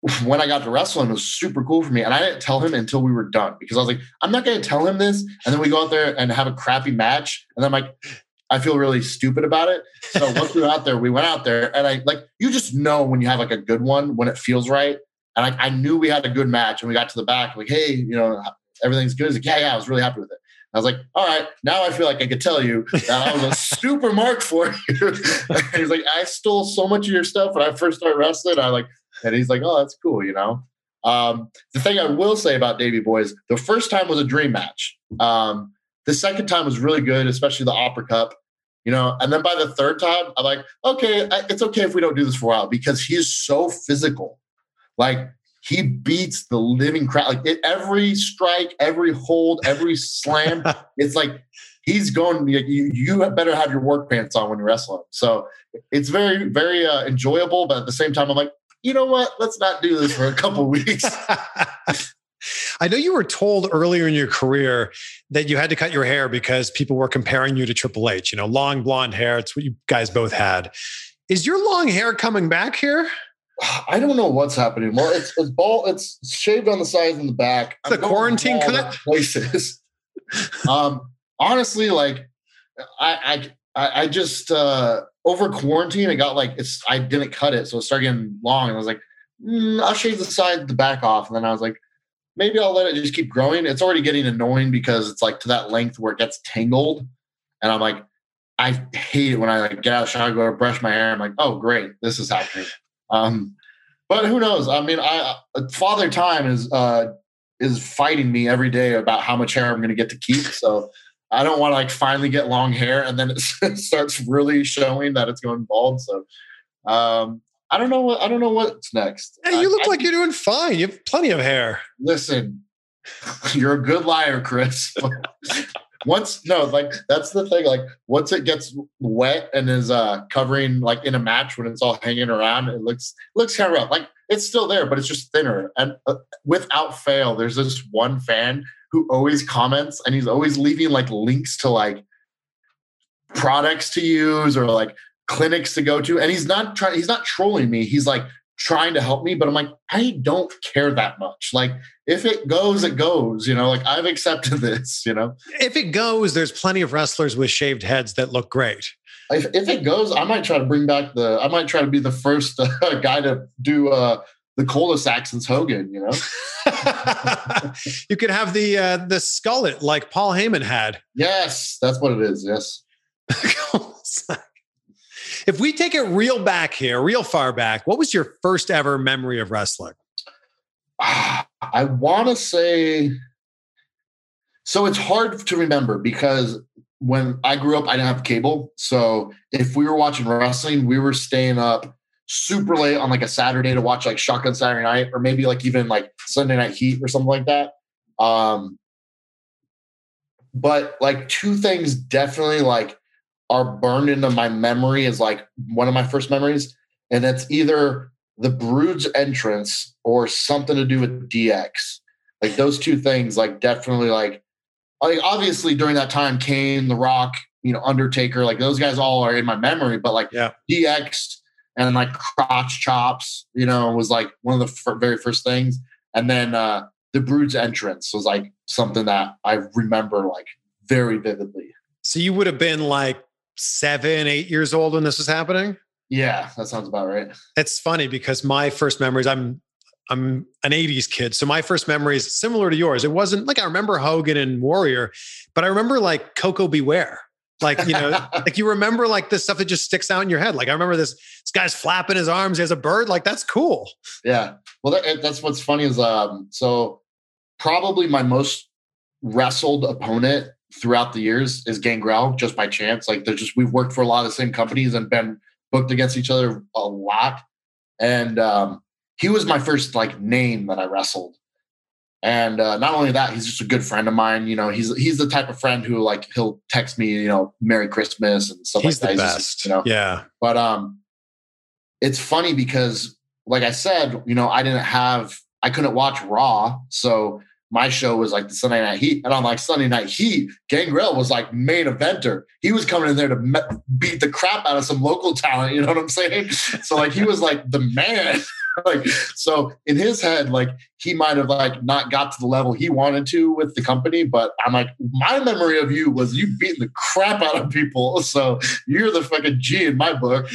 when I got to wrestling, it was super cool for me. And I didn't tell him until we were done because I was like, I'm not going to tell him this. And then we go out there and have a crappy match. And then I'm like, I feel really stupid about it. So once we were out there, we went out there and I like, you just know when you have like a good one, when it feels right. And I, I knew we had a good match and we got to the back like, hey, you know, everything's good. He's like, yeah, yeah, I was really happy with it. I was like, all right, now I feel like I could tell you that I was a super mark for you. And he's like, I stole so much of your stuff when I first started wrestling. I like, and he's like, oh, that's cool, you know? Um, the thing I will say about Davey Boys, the first time was a dream match. Um, the second time was really good, especially the Opera Cup, you know? And then by the third time, I'm like, okay, I, it's okay if we don't do this for a while because he's so physical. Like, he beats the living crap. Like it, every strike, every hold, every slam, it's like he's going. You, you better have your work pants on when you wrestle him. So it's very, very uh, enjoyable. But at the same time, I'm like, you know what? Let's not do this for a couple weeks. I know you were told earlier in your career that you had to cut your hair because people were comparing you to Triple H. You know, long blonde hair. It's what you guys both had. Is your long hair coming back here? I don't know what's happening. Well, it's it's bald. It's shaved on the sides and the back. It's a quarantine cut. Places. um, honestly, like I I I just uh, over quarantine, it got like it's. I didn't cut it, so it started getting long, and I was like, mm, I'll shave the side, the back off, and then I was like, maybe I'll let it just keep growing. It's already getting annoying because it's like to that length where it gets tangled, and I'm like, I hate it when I like get out of the shower, go to brush my hair. I'm like, oh great, this is happening. Um, but who knows? I mean, I Father Time is uh, is fighting me every day about how much hair I'm going to get to keep. So I don't want to like finally get long hair and then it starts really showing that it's going bald. So um, I don't know what I don't know what's next. Hey, you look I, like you're doing fine. You have plenty of hair. Listen, you're a good liar, Chris. Once no, like that's the thing. Like once it gets wet and is uh covering like in a match when it's all hanging around, it looks looks kind of rough. Like it's still there, but it's just thinner. And uh, without fail, there's this one fan who always comments, and he's always leaving like links to like products to use or like clinics to go to. And he's not trying. He's not trolling me. He's like trying to help me, but I'm like, I don't care that much. Like if it goes, it goes, you know, like I've accepted this, you know, if it goes, there's plenty of wrestlers with shaved heads that look great. If, if it goes, I might try to bring back the, I might try to be the first uh, guy to do uh, the cul-de-sac since Hogan, you know, you could have the, uh, the skullet like Paul Heyman had. Yes, that's what it is. Yes. If we take it real back here, real far back, what was your first ever memory of wrestling? I want to say, so it's hard to remember because when I grew up, I didn't have cable. So if we were watching wrestling, we were staying up super late on like a Saturday to watch like Shotgun Saturday Night or maybe like even like Sunday Night Heat or something like that. Um, but like two things definitely like are burned into my memory as like one of my first memories. And it's either the Brood's entrance or something to do with D X. Like those two things, like definitely like, like obviously during that time, Kane, The Rock, you know, Undertaker, like those guys all are in my memory, but like yeah. D X and like crotch chops, you know, was like one of the f- very first things. And then uh, the Brood's entrance was like something that I remember like very vividly. So you would have been like seven, eight years old when this was happening? Yeah, that sounds about right. It's funny because my first memories, I'm I'm an eighties kid. So my first memory is similar to yours. It wasn't like I remember Hogan and Warrior, but I remember like Coco Beware. Like, you know, like you remember like this stuff that just sticks out in your head. Like I remember this, this guy's flapping his arms. He has a bird. Like that's cool. Yeah. Well, that, that's what's funny is, um, so probably my most wrestled opponent throughout the years is Gangrel, just by chance. Like they're just, we've worked for a lot of the same companies and been booked against each other a lot. And um, he was my first like name that I wrestled. And uh, not only that, he's just a good friend of mine. You know, he's he's the type of friend who like he'll text me, you know, Merry Christmas and stuff he's like that. The he's best. Just, you know, yeah. But um, it's funny because, like I said, you know, I didn't have, I couldn't watch Raw, so my show was like the Sunday Night Heat, and on like Sunday Night Heat, Gangrel was like main eventer. He was coming in there to me- beat the crap out of some local talent. You know what I'm saying? So like he was like the man. like, so in his head, like he might have like not got to the level he wanted to with the company, but I'm like, my memory of you was you beating the crap out of people. So you're the fucking G in my book.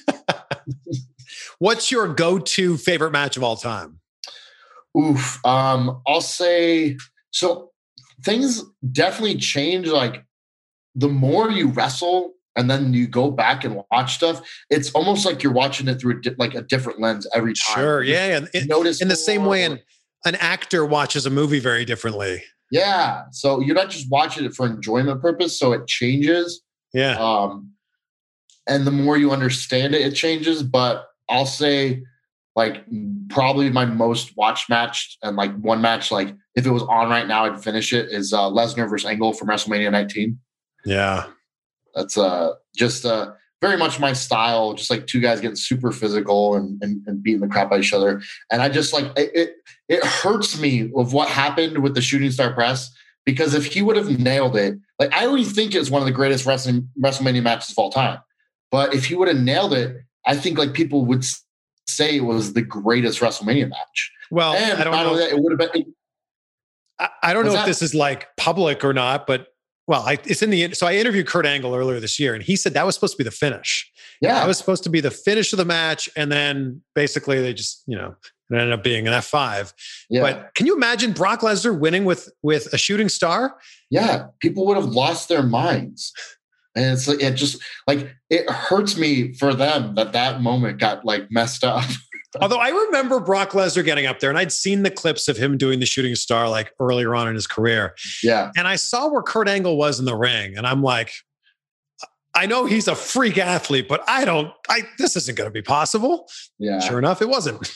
What's your go-to favorite match of all time? Oof. Um, I'll say, so things definitely change. Like the more you wrestle and then you go back and watch stuff, it's almost like you're watching it through a di- like a different lens every time. Sure. Yeah. And it, notice in the same more. way an, an actor watches a movie very differently. Yeah. So you're not just watching it for enjoyment purpose. So it changes. Yeah. Um, and the more you understand it, it changes. But I'll say like probably my most watched match and like one match, like if it was on right now, I'd finish it is uh, Lesnar versus Angle from WrestleMania nineteen. Yeah. That's uh, just uh, very much my style. Just like two guys getting super physical and, and, and beating the crap out of each other. And I just like, it, it, it hurts me of what happened with the Shooting Star Press, because if he would have nailed it, like I already think it's one of the greatest wrestling WrestleMania matches of all time. But if he would have nailed it, I think like people would say it was the greatest WrestleMania match. Well, and I don't not know. only that, it would have been. It, I, I don't know What's if that? this is like public or not, but well, I, it's in the, so I interviewed Kurt Angle earlier this year and he said that was supposed to be the finish. yeah, That was supposed to be the finish of the match. And then basically they just, you know, it ended up being an F five. yeah. But can you imagine Brock Lesnar winning with, with a shooting star? Yeah, people would have lost their minds. And it's like, it just like, it hurts me for them that that moment got like messed up. Although I remember Brock Lesnar getting up there and I'd seen the clips of him doing the shooting star like earlier on in his career. Yeah. And I saw where Kurt Angle was in the ring. And I'm like, I know he's a freak athlete, but I don't, I, this isn't going to be possible. Yeah. Sure enough, it wasn't.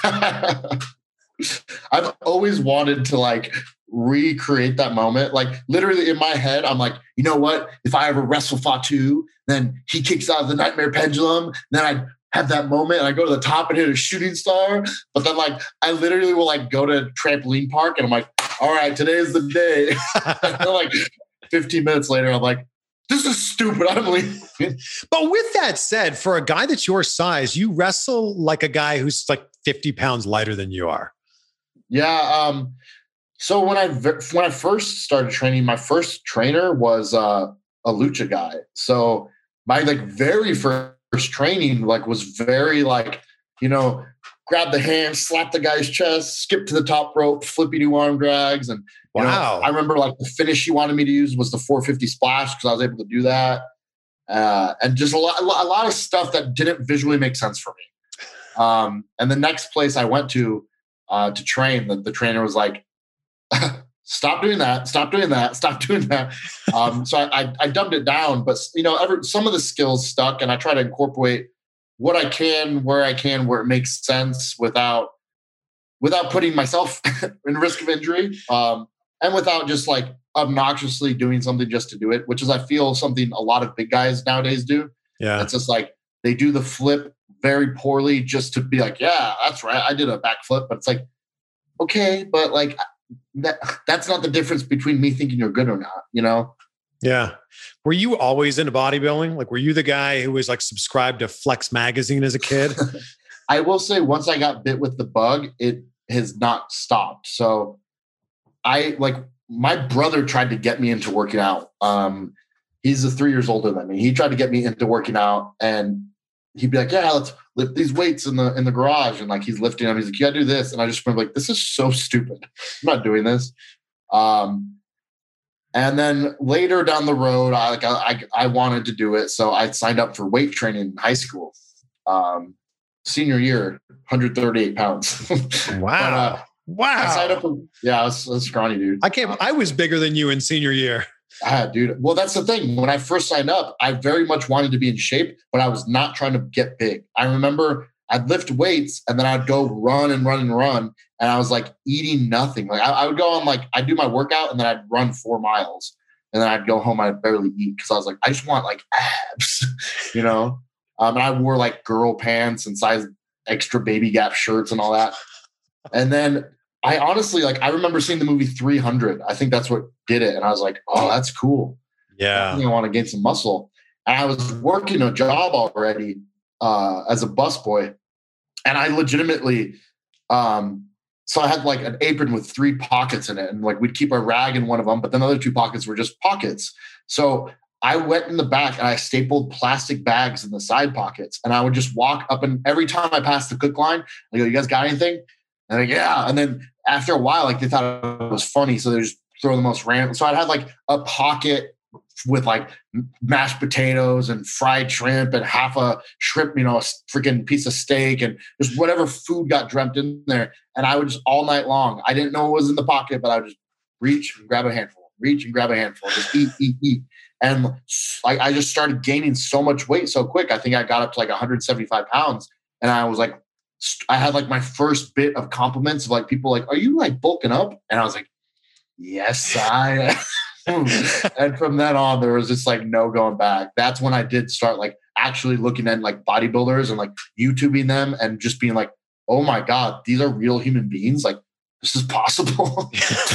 I've always wanted to like recreate that moment. Like literally in my head, I'm like, you know what? If I ever wrestle Fatu, then he kicks out of the Nightmare Pendulum. Then I'd have that moment and I go to the top and hit a shooting star. But then like, I literally will like go to trampoline park and I'm like, all right, today is the day. And then, like fifteen minutes later, I'm like, this is stupid. I'm leaving. But with that said, for a guy that's your size, you wrestle like a guy who's like fifty pounds lighter than you are. Yeah. Um, so when I when I first started training, my first trainer was uh, a lucha guy. So my like very first training like was very like, you know, grab the hand, slap the guy's chest, skip to the top rope, flippy do arm drags, and you Wow. know, I remember like the finish he wanted me to use was the four fifty splash because I was able to do that, uh, and just a lot, a lot of stuff that didn't visually make sense for me. Um, and the next place I went to uh, to train, the, the trainer was like, "Stop doing that! Stop doing that! Stop doing that!" Um, so I, I, I dumbed it down, but you know, every, some of the skills stuck, and I try to incorporate what I can, where I can, where it makes sense, without without putting myself in risk of injury. Um, And without just like obnoxiously doing something just to do it, which is, I feel, something a lot of big guys nowadays do. Yeah. It's just like they do the flip very poorly just to be like, yeah, that's right, I did a backflip. But it's like, okay, but like that that's not the difference between me thinking you're good or not, you know? Yeah. Were you always into bodybuilding? Like, were you the guy who was like subscribed to Flex magazine as a kid? I will say once I got bit with the bug, it has not stopped. So I like my brother tried to get me into working out. Um, he's a three years older than me. He tried to get me into working out, and he'd be like, "Yeah, let's lift these weights in the in the garage." And like he's lifting them. He's like, "You gotta do this." And I just remember like, this is so stupid. I'm not doing this. Um, and then later down the road, I like I I wanted to do it, so I signed up for weight training in high school. Um, senior year, one hundred thirty-eight pounds. Wow. But, uh, wow. I signed up for, yeah, I was, I was scrawny, dude. I can't, I was bigger than you in senior year. Ah, dude. Well, that's the thing. When I first signed up, I very much wanted to be in shape, but I was not trying to get big. I remember I'd lift weights and then I'd go run and run and run. And I was like eating nothing. Like I, I would go on like, I'd do my workout and then I'd run four miles and then I'd go home and I'd barely eat because I was like, I just want like abs, you know? Um, and I wore like girl pants and size extra baby gap shirts and all that. And then I honestly, like, I remember seeing the movie three hundred. I think that's what did it. And I was like, oh, that's cool. Yeah. I want to gain some muscle. And I was working a job already uh, as a busboy. and I legitimately, um, so I had like an apron with three pockets in it, and like we'd keep a rag in one of them, but then the other two pockets were just pockets. So I went in the back and I stapled plastic bags in the side pockets, and I would just walk up, and every time I passed the cook line, I go, "You guys got anything?" And like, yeah. And then after a while, like they thought it was funny, so they just throw the most random. So I'd have like a pocket with like mashed potatoes and fried shrimp and half a shrimp, you know, a freaking piece of steak and just whatever food got dreamt in there. And I would just all night long, I didn't know what was in the pocket, but I would just reach and grab a handful, reach and grab a handful, just eat, eat, eat. And I, I just started gaining so much weight so quick. I think I got up to like one hundred seventy-five pounds. And I was like, I had like my first bit of compliments of like people like, "Are you like bulking up?" And I was like, "Yes, I am." And from then on, there was just like no going back. That's when I did start like actually looking at like bodybuilders and like YouTubing them and just being like, "Oh my God, these are real human beings. Like this is possible."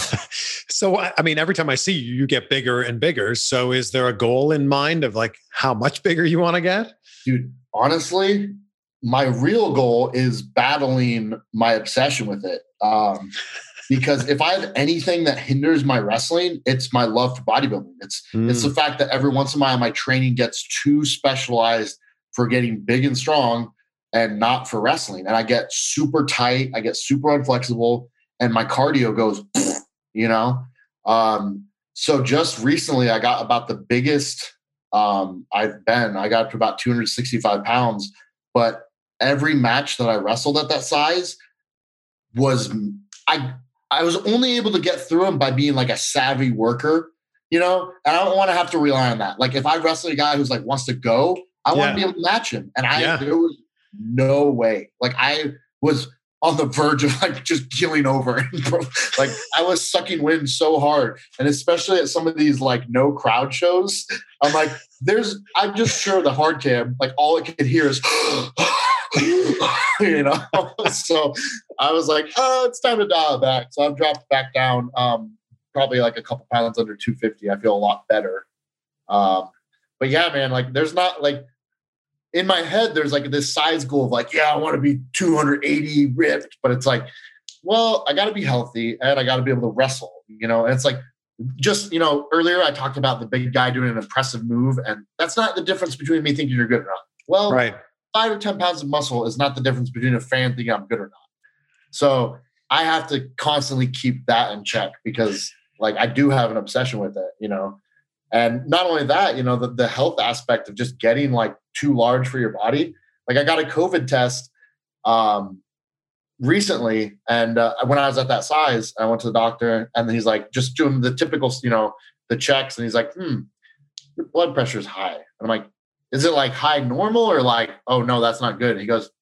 So, I mean, every time I see you, you get bigger and bigger. So is there a goal in mind of like how much bigger you want to get? Dude, honestly, my real goal is battling my obsession with it. Um, because if I have anything that hinders my wrestling, it's my love for bodybuilding. It's mm. it's the fact that every once in a while my training gets too specialized for getting big and strong and not for wrestling. And I get super tight, I get super unflexible, and my cardio goes, you know? Um, so just recently I got about the biggest um, I've been. I got up to about two hundred sixty-five pounds, but every match that I wrestled at that size was, I, I was only able to get through them by being like a savvy worker, you know, and I don't want to have to rely on that. Like if I wrestle a guy who's like wants to go, I yeah. want to be able to match him. And I, yeah. there was no way. Like I was on the verge of like just keeling over. Like I was sucking wind so hard. And especially at some of these like no crowd shows, I'm like, there's, I'm just sure the hard cam, like all it could hear is, you know? So I was like, oh, it's time to dial it back. So I've dropped back down, um, probably like a couple pounds under two fifty. I feel a lot better. Um, but yeah, man, like there's not like, in my head, there's like this size goal of like, yeah, I want to be two hundred eighty ripped, but it's like, well, I got to be healthy and I got to be able to wrestle, you know? And it's like, just, you know, earlier I talked about the big guy doing an impressive move, and that's not the difference between me thinking you're good or not. Well, right. five or ten pounds of muscle is not the difference between a fan thinking I'm good or not. So I have to constantly keep that in check because like I do have an obsession with it, you know? And not only that, you know, the, the health aspect of just getting like too large for your body. Like I got a COVID test um, recently. And uh, when I was at that size, I went to the doctor and he's like, just doing the typical, you know, the checks. And he's like, hmm, your blood pressure is high. And I'm like, is it like high normal or like, oh no, that's not good. And he goes,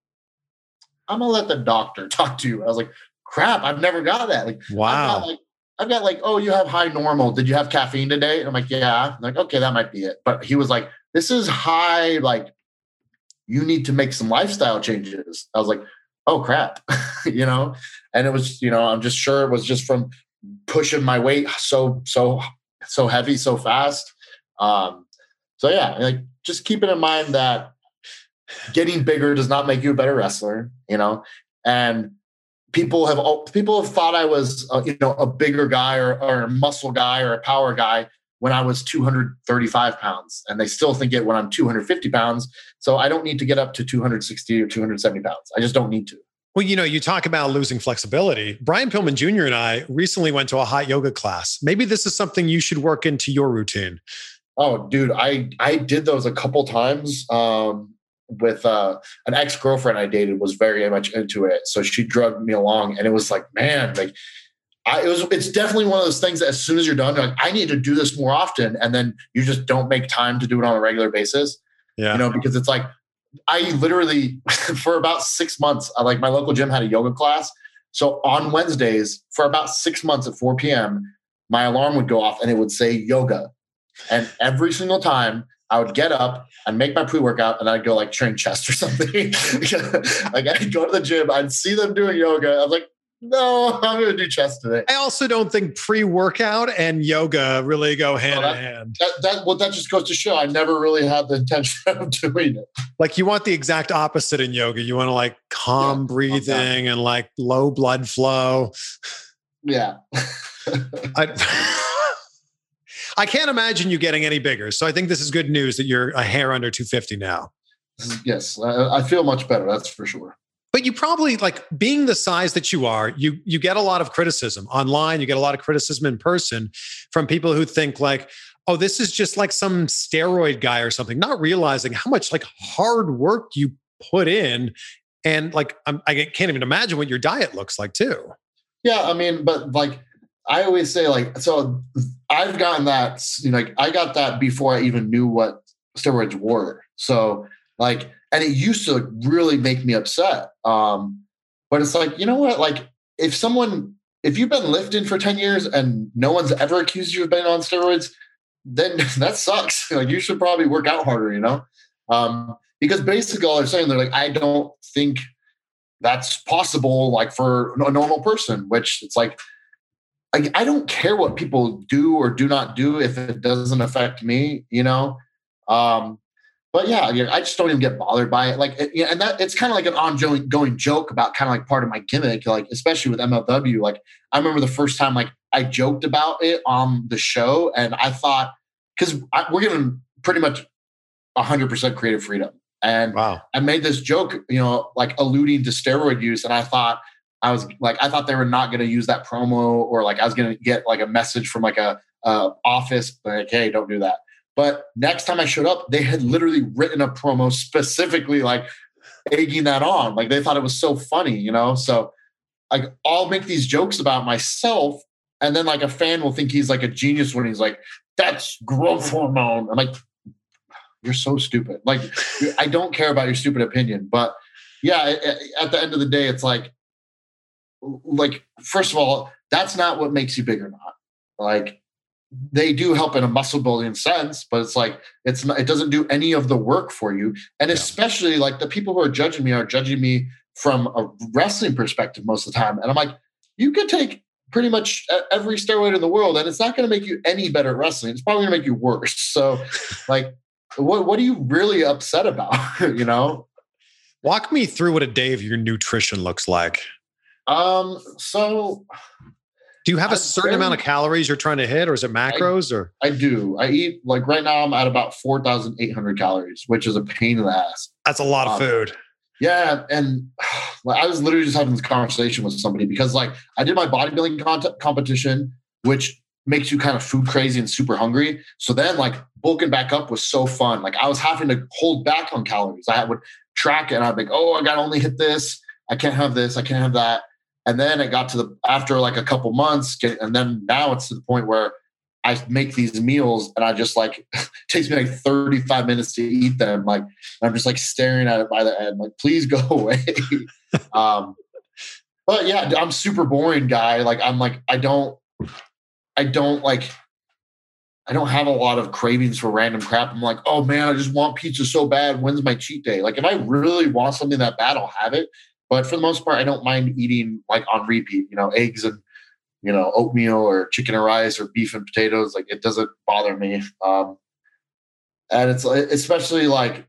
I'm gonna let the doctor talk to you. I was like, crap, I've never got that. Like, wow. I've got like, I've got like, oh, you have high normal. Did you have caffeine today? And I'm like, yeah. I'm like, okay, that might be it. But he was like, this is high. Like, you need to make some lifestyle changes. I was like, oh, crap. You know? And it was, you know, I'm just sure it was just from pushing my weight so, so, so heavy, so fast. Um, so yeah, like just keeping in mind that getting bigger does not make you a better wrestler, you know? And People have people have thought I was, uh, you know, a bigger guy or, or a muscle guy or a power guy when I was two hundred thirty-five pounds, and they still think it when I'm two hundred fifty pounds. So I don't need to get up to two hundred sixty or two hundred seventy pounds. I just don't need to. Well, you know, you talk about losing flexibility. Brian Pillman Junior and I recently went to a hot yoga class. Maybe this is something you should work into your routine. Oh, dude, I I did those a couple times. Um, with uh, an ex-girlfriend I dated was very much into it. So she drugged me along and it was like, man, like I, it was, it's definitely one of those things that as soon as you're done, you're like, I need to do this more often. And then you just don't make time to do it on a regular basis, yeah. you know, because it's like, I literally for about six months, I, like my local gym had a yoga class. So on Wednesdays for about six months at four p.m., my alarm would go off and it would say yoga. And every single time I would get up and make my pre-workout and I'd go like train chest or something. Like I'd go to the gym, I'd see them doing yoga. I was like, No, I'm going to do chest today. I also don't think pre-workout and yoga really go hand Well, in hand. That, that, well, that just goes to show I never really had the intention of doing it. Like you want the exact opposite in yoga. You want to like calm Yeah, breathing and like low blood flow. Yeah. I, I can't imagine you getting any bigger. So I think this is good news that you're a hair under two fifty now. Yes, I, I feel much better. That's for sure. But you probably, like, being the size that you are, you you get a lot of criticism online. You get a lot of criticism in person from people who think like, oh, this is just like some steroid guy or something, not realizing how much like hard work you put in. And like, I'm, I can't even imagine what your diet looks like too. Yeah, I mean, but like I always say, like, so I've gotten that, you know, like I got that before I even knew what steroids were. So like, and it used to really make me upset. Um, but it's like, you know what? Like if someone, if you've been lifting for ten years and no one's ever accused you of being on steroids, then that sucks. Like you should probably work out harder, you know? Um, because basically all they're saying, they're like, I don't think that's possible, like for a normal person, which it's like, I, I don't care what people do or do not do if it doesn't affect me, you know? Um, But yeah, I just don't even get bothered by it. Like, yeah, and that it's kind of like an ongoing going joke about kind of like part of my gimmick, like especially with M L W. Like, I remember the first time like I joked about it on the show, and I thought because we're given pretty much one hundred percent creative freedom, and wow. I made this joke, you know, like alluding to steroid use, and I thought I was like I thought they were not going to use that promo, or like I was going to get like a message from like a, a office like, hey, don't do that. But next time I showed up, they had literally written a promo specifically like egging that on. Like they thought it was so funny, you know? So like I'll make these jokes about myself, and then like a fan will think he's like a genius when he's like, that's growth hormone. I'm like, you're so stupid. Like I don't care about your stupid opinion. But yeah, at the end of the day, it's like, like, first of all, that's not what makes you big or not. Like, they do help in a muscle building sense, but it's like, it's not, it doesn't do any of the work for you. And yeah. especially like the people who are judging me are judging me from a wrestling perspective most of the time. And I'm like, you could take pretty much every steroid in the world and it's not going to make you any better at wrestling. It's probably going to make you worse. So like, what, what are you really upset about? You know? Walk me through what a day of your nutrition looks like. Um, so do you have a I certain very, amount of calories you're trying to hit, or is it macros? I, or I do. I eat like right now I'm at about four thousand eight hundred calories, which is a pain in the ass. That's a lot of um, food. Yeah. And like, I was literally just having this conversation with somebody because like I did my bodybuilding comp- competition, which makes you kind of food crazy and super hungry. So then like bulking back up was so fun. Like I was having to hold back on calories. I would track it and I'd be like, oh, I got to only hit this. I can't have this. I can't have that. And then it got to the, after like a couple months, and then now it's to the point where I make these meals and I just like, it takes me like thirty-five minutes to eat them. Like, I'm just like staring at it by the end, like, please go away. um, but yeah, I'm super boring guy. Like, I'm like, I don't, I don't like, I don't have a lot of cravings for random crap. I'm like, oh man, I just want pizza so bad. When's my cheat day? Like, if I really want something that bad, I'll have it. But for the most part, I don't mind eating like on repeat, you know, eggs and, you know, oatmeal or chicken and rice or beef and potatoes. Like it doesn't bother me. Um, and it's especially like,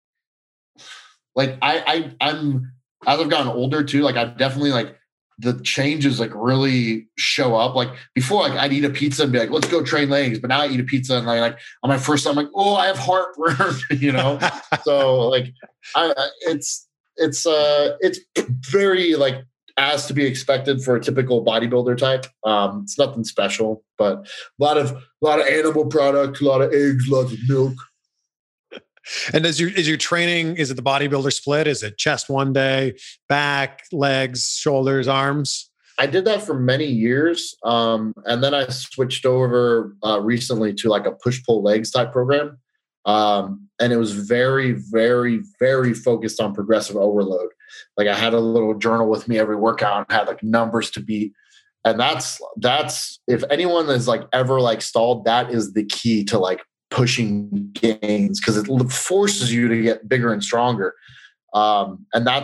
like I, I, I'm, as I've gotten older too, like I've definitely like the changes like really show up. Like before, like I'd eat a pizza and be like, let's go train legs. But now I eat a pizza and I like on my first time, I'm like, oh, I have heartburn, you know? So like I, it's, It's uh, it's very like as to be expected for a typical bodybuilder type. Um, it's nothing special, but a lot of a lot of animal products, a lot of eggs, lots of milk. And is your is your training? Is it the bodybuilder split? Is it chest one day, back, legs, shoulders, arms? I did that for many years, um, and then I switched over uh, recently to like a push pull legs type program. Um, and it was very, very, very focused on progressive overload. Like I had a little journal with me every workout and had like numbers to beat. And that's, that's, if anyone is like ever like stalled, that is the key to like pushing gains because it forces you to get bigger and stronger. Um, and that's,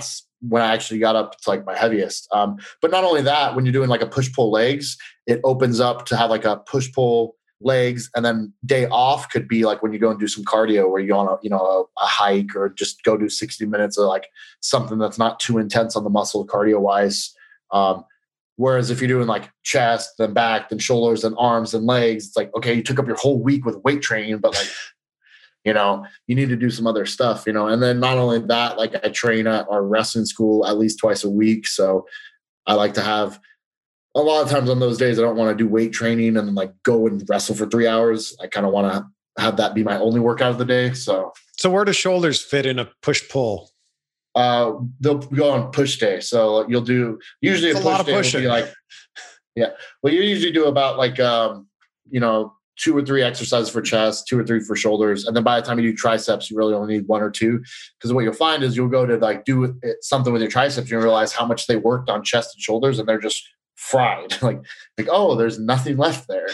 when I actually got up to like my heaviest. Um, but not only that, when you're doing like a push pull legs, it opens up to have like a push pull legs, and then day off could be like when you go and do some cardio, where you go on a, you know, a, a hike, or just go do sixty minutes of like something that's not too intense on the muscle cardio wise. Um, whereas if you're doing like chest, then back, then shoulders, then arms, and legs, it's like, okay, you took up your whole week with weight training, but like, you know, you need to do some other stuff, you know. And then not only that, like I train at our wrestling school at least twice a week. So I like to have, a lot of times on those days, I don't want to do weight training and then like go and wrestle for three hours. I kind of want to have that be my only workout of the day. So, so where do shoulders fit in a push pull? Uh, they'll go on push day. So you'll do usually it's a push push a lot day of will pushing. be like, yeah. Well, you usually do about like, um, you know, two or three exercises for chest, two or three for shoulders. And then by the time you do triceps, you really only need one or two. Because what you'll find is you'll go to like do it, something with your triceps, you realize how much they worked on chest and shoulders, and they're just fried. like, like, oh, there's nothing left there.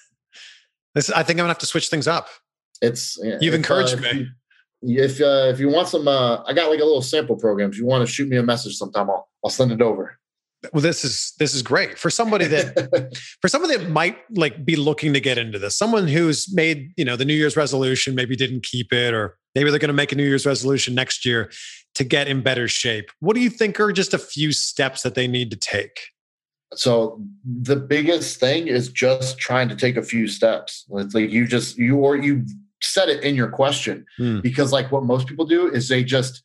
This, I think I'm gonna have to switch things up. It's yeah, You've if, encouraged uh, me. If uh, if you want some, uh, I got like a little sample program. If you want to shoot me a message sometime, I'll I'll send it over. Well, this is this is great for somebody that for somebody that might like be looking to get into this. Someone who's made, you know, the New Year's resolution, maybe didn't keep it, or maybe they're going to make a New Year's resolution next year to get in better shape. What do you think are just a few steps that they need to take? So the biggest thing is just trying to take a few steps. It's like you just you or you said it in your question, Hmm. because like what most people do is they just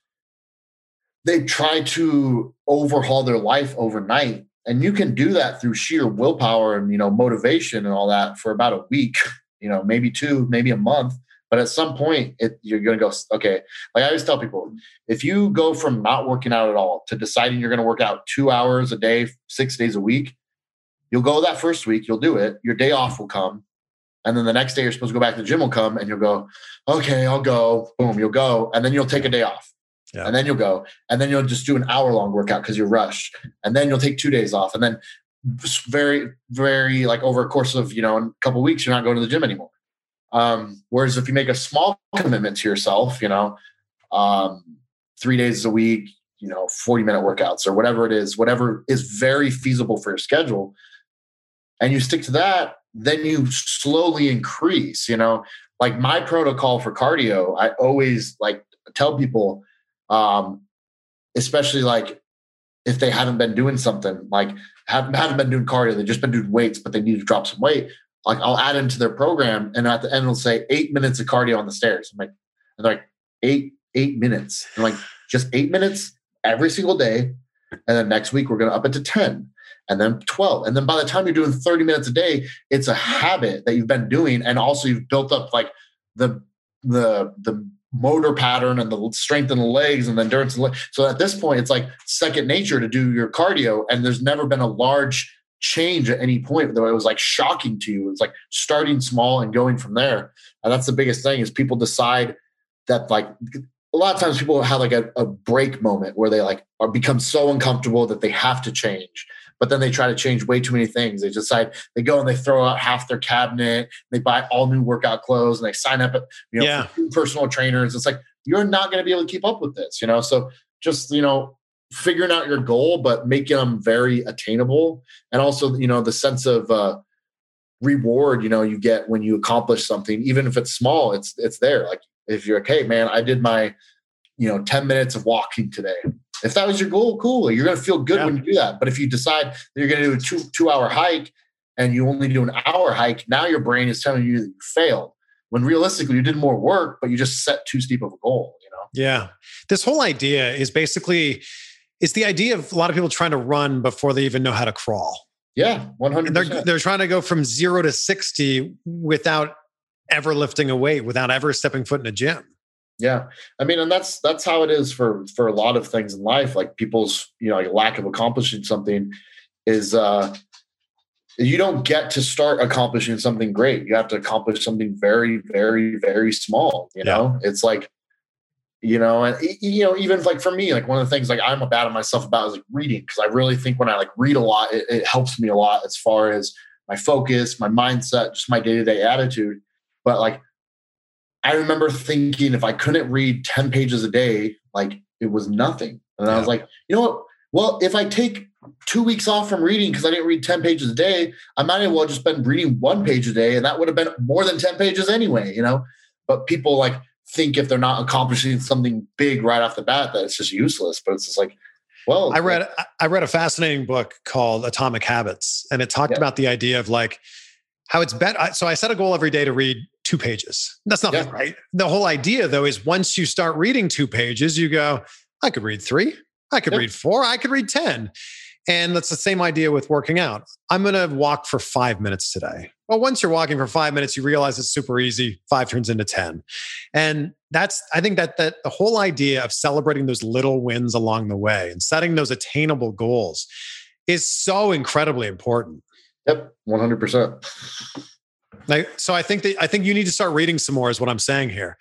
they try to overhaul their life overnight, and you can do that through sheer willpower and, you know, motivation and all that for about a week, you know, maybe two, maybe a month. But at some point, it, you're going to go, okay. Like I always tell people, if you go from not working out at all to deciding you're going to work out two hours a day, six days a week, you'll go that first week, you'll do it. Your day off will come. And then the next day you're supposed to go back to the gym will come, and you'll go, okay, I'll go. Boom, you'll go. And then you'll take a day off. Yeah. And then you'll go. And then you'll just do an hour long workout because you're rushed. And then you'll take two days off. And then very, very like over a course of, you know, a couple of weeks, you're not going to the gym anymore. Um, whereas if you make a small commitment to yourself, you know, um, three days a week, you know, forty minute workouts or whatever it is, whatever is very feasible for your schedule, and you stick to that, then you slowly increase, you know, like my protocol for cardio. I always like tell people, um, especially like if they haven't been doing something, like haven't, haven't been doing cardio, they've just been doing weights, but they need to drop some weight. Like I'll add into their program, and at the end it'll say eight minutes of cardio on the stairs. I'm like, and they're like eight, eight minutes. I'm like, just eight minutes every single day. And then next week we're going to up it to ten, and then twelve. And then by the time you're doing thirty minutes a day, it's a habit that you've been doing. And also you've built up like the, the, the motor pattern and the strength in the legs and the endurance. So at this point, it's like second nature to do your cardio. And there's never been a large change at any point, though it was like shocking to you. It's like starting small and going from there. And that's the biggest thing is people decide that like a lot of times people have like a, a break moment where they like are become so uncomfortable that they have to change. But then they try to change way too many things. They decide they go and they throw out half their cabinet. They buy all new workout clothes and they sign up at, you know, Yeah. for two personal trainers. It's like, you're not going to be able to keep up with this, you know? So just, you know, figuring out your goal, but making them very attainable. And also, you know, the sense of uh, reward, you know, you get when you accomplish something, even if it's small, it's, it's there. Like if you're like, hey man, I did my, you know, ten minutes of walking today. If that was your goal, cool. You're going to feel good Yeah. when you do that. But if you decide that you're going to do a two, two hour hike and you only do an hour hike, now your brain is telling you that you failed. When realistically you did more work, but you just set too steep of a goal, you know? Yeah. This whole idea is basically, it's the idea of a lot of people trying to run before they even know how to crawl. Yeah, one hundred And they're, percent. they're trying to go from zero to sixty without ever lifting a weight, without ever stepping foot in a gym. Yeah. I mean, and that's, that's how it is for, for a lot of things in life. Like people's, you know, like lack of accomplishing something is, uh, you don't get to start accomplishing something great. You have to accomplish something very, very, very small, you know, it's like, you know, and you know, even like for me, like one of the things like I'm bad at myself about is like reading. Cause I really think when I like read a lot, it, it helps me a lot as far as my focus, my mindset, just my day-to-day attitude. But like, I remember thinking if I couldn't read ten pages a day, like it was nothing. And I was like, you know what? Well, if I take two weeks off from reading because I didn't read ten pages a day, I might as well just been reading one page a day. And that would have been more than ten pages anyway, you know? But people like think if they're not accomplishing something big right off the bat, that it's just useless. But it's just like, well, I read, I read a fascinating book called Atomic Habits, and it talked yeah. about the idea of like how it's better. So I set a goal every day to read two pages. That's nothing, yeah. right? The whole idea though, is once you start reading two pages, you go, I could read three. I could yeah. read four. I could read ten. And that's the same idea with working out. I'm going to walk for five minutes today. Well, once you're walking for five minutes, you realize it's super easy. Five turns into ten. And that's, I think that, that the whole idea of celebrating those little wins along the way and setting those attainable goals is so incredibly important. Yep. one hundred percent. Like, so I think that, I think you need to start reading some more is what I'm saying here.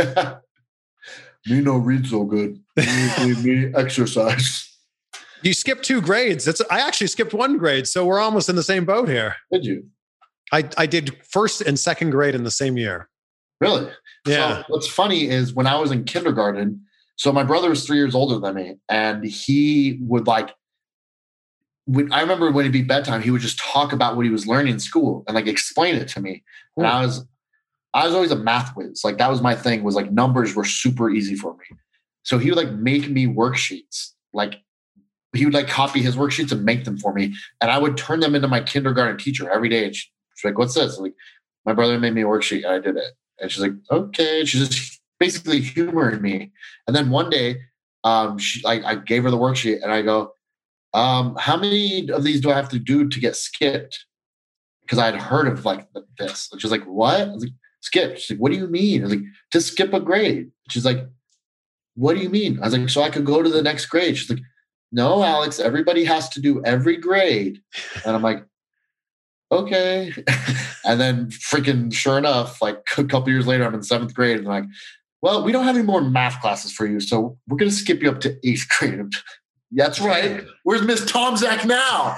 Me no read so good. Me, me exercise. You skipped two grades. That's I actually skipped one grade. So we're almost in the same boat here. Did you? I, I did first and second grade in the same year. Really? Yeah. So what's funny is when I was in kindergarten, so my brother was three years older than me, and he would like, when, I remember when it'd be bedtime, he would just talk about what he was learning in school and like explain it to me. And I was, I was always a math whiz. Like that was my thing, was like numbers were super easy for me. So he would like make me worksheets. Like he would like copy his worksheets and make them for me. And I would turn them into my kindergarten teacher every day. And she's like, what's this? I'm like, my brother made me a worksheet and I did it. And she's like, okay. And she's just basically humoring me. And then one day, um, she, I, I gave her the worksheet and I go, um, how many of these do I have to do to get skipped? Because I had heard of like this. And she's like, what? I was like, skip. She's like, what do you mean? I was like, to skip a grade. She's like, what do you mean? I was like, so I could go to the next grade. She's like, no, Alex, everybody has to do every grade. And I'm like, okay. And then freaking sure enough, like a couple years later, I'm in seventh grade and I'm like, well, we don't have any more math classes for you. So we're going to skip you up to eighth grade. That's right. Where's Miss Tomzak now?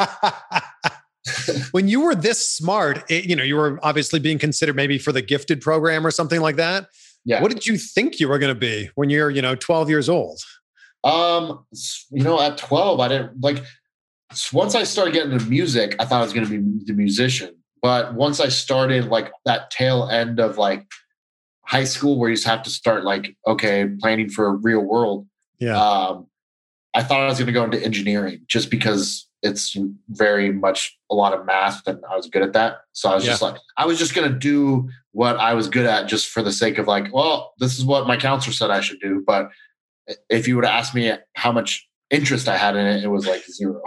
When you were this smart, it, you know, you were obviously being considered maybe for the gifted program or something like that. Yeah. What did you think you were going to be when you're, you know, twelve years old? Um, you know, at twelve, I didn't like, once I started getting into music, I thought I was going to be the musician. But once I started like that tail end of like high school where you just have to start like, okay, planning for a real world. Yeah. Um, I thought I was going to go into engineering just because it's very much a lot of math and I was good at that. So I was yeah. just like, I was just going to do what I was good at just for the sake of like, well, this is what my counselor said I should do. But if you would have asked me how much interest I had in it, it was like zero.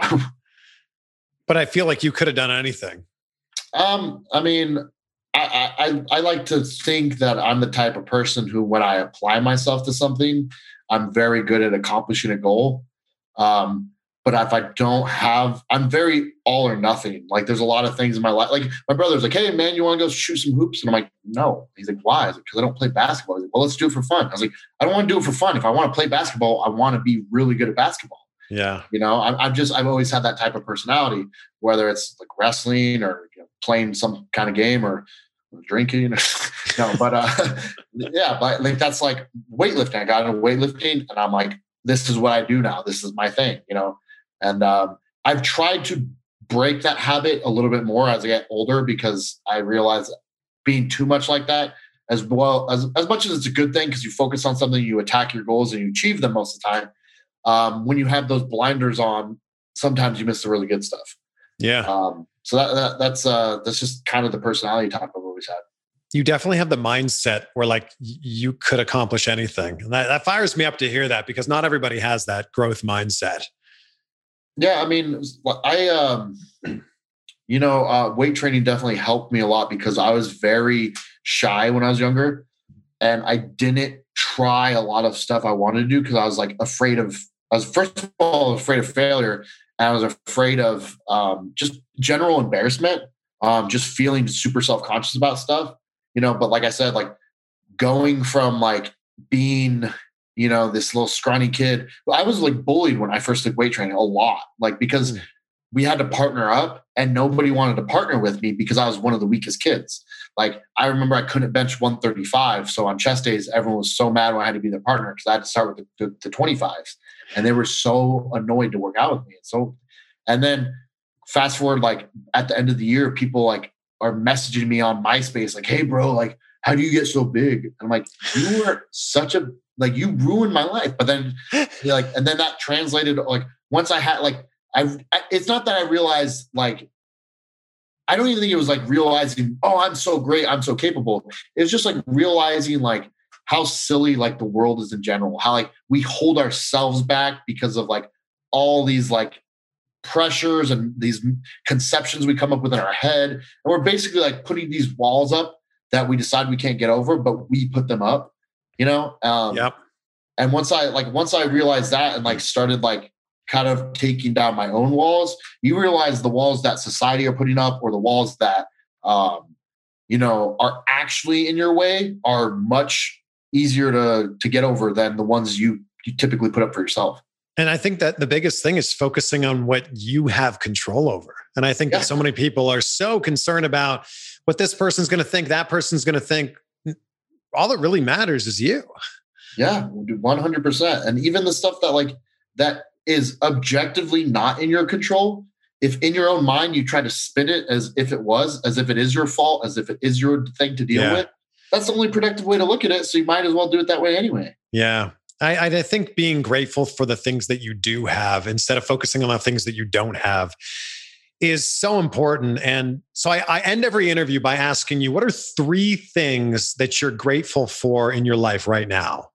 But I feel like you could have done anything. Um, I mean, I, I, I like to think that I'm the type of person who, when I apply myself to something, I'm very good at accomplishing a goal. Um, but if I don't have, I'm very all or nothing. Like there's a lot of things in my life. Like my brother's like, hey man, you want to go shoot some hoops? And I'm like, no. He's like, why? I was like, because I don't play basketball. He's like, well, let's do it for fun. I was like, I don't want to do it for fun. If I want to play basketball, I want to be really good at basketball. Yeah. You know, I'm, I'm just, I've always had that type of personality, whether it's like wrestling or you know, playing some kind of game or drinking. no, but uh, yeah, but like that's like weightlifting. I got into weightlifting and I'm like, this is what I do now. This is my thing, you know? And um, I've tried to break that habit a little bit more as I get older because I realize being too much like that, as well as as much as it's a good thing because you focus on something, you attack your goals and you achieve them most of the time. Um, when you have those blinders on, sometimes you miss the really good stuff. Yeah. Um, so that, that that's uh, that's just kind of the personality type I've always had. You definitely have the mindset where like you could accomplish anything. And that, that fires me up to hear that because not everybody has that growth mindset. Yeah, I mean, I, um, you know, uh, weight training definitely helped me a lot because I was very shy when I was younger and I didn't try a lot of stuff I wanted to do because I was like afraid of, I was first of all afraid of failure and I was afraid of um, just general embarrassment, um, just feeling super self-conscious about stuff, you know, but like I said, like going from like being you know, this little scrawny kid. I was like bullied when I first did weight training a lot, like because mm. we had to partner up and nobody wanted to partner with me because I was one of the weakest kids. Like I remember I couldn't bench one thirty-five. So on chest days, everyone was so mad when I had to be their partner because I had to start with the, the, the twenty-fives. and they were so annoyed to work out with me. And so, and then fast forward, like at the end of the year, people like are messaging me on MySpace, like, "Hey bro, like, how do you get so big?" And I'm like, "You were such a, like, you ruined my life." But then like, and then that translated, like, once I had, like, I, it's not that I realized, like, I don't even think it was like realizing, oh, I'm so great, I'm so capable. It was just like realizing like how silly like the world is in general, how like we hold ourselves back because of like all these like pressures and these conceptions we come up with in our head. And we're basically like putting these walls up that we decide we can't get over, but we put them up, you know? Um, Yep. And once I like, once I realized that and like started like kind of taking down my own walls, you realize the walls that society are putting up or the walls that, um, you know, are actually in your way are much easier to, to get over than the ones you, you typically put up for yourself. And I think that the biggest thing is focusing on what you have control over. And I think Yeah. that so many people are so concerned about what this person's going to think, that person's going to think. All that really matters is you. Yeah, one hundred percent. And even the stuff that like, that is objectively not in your control, if in your own mind you try to spin it as if it was, as if it is your fault, as if it is your thing to deal Yeah. with, that's the only productive way to look at it. So you might as well do it that way anyway. Yeah. I, I think being grateful for the things that you do have instead of focusing on the things that you don't have is so important. And so I, I end every interview by asking you, what are three things that you're grateful for in your life right now?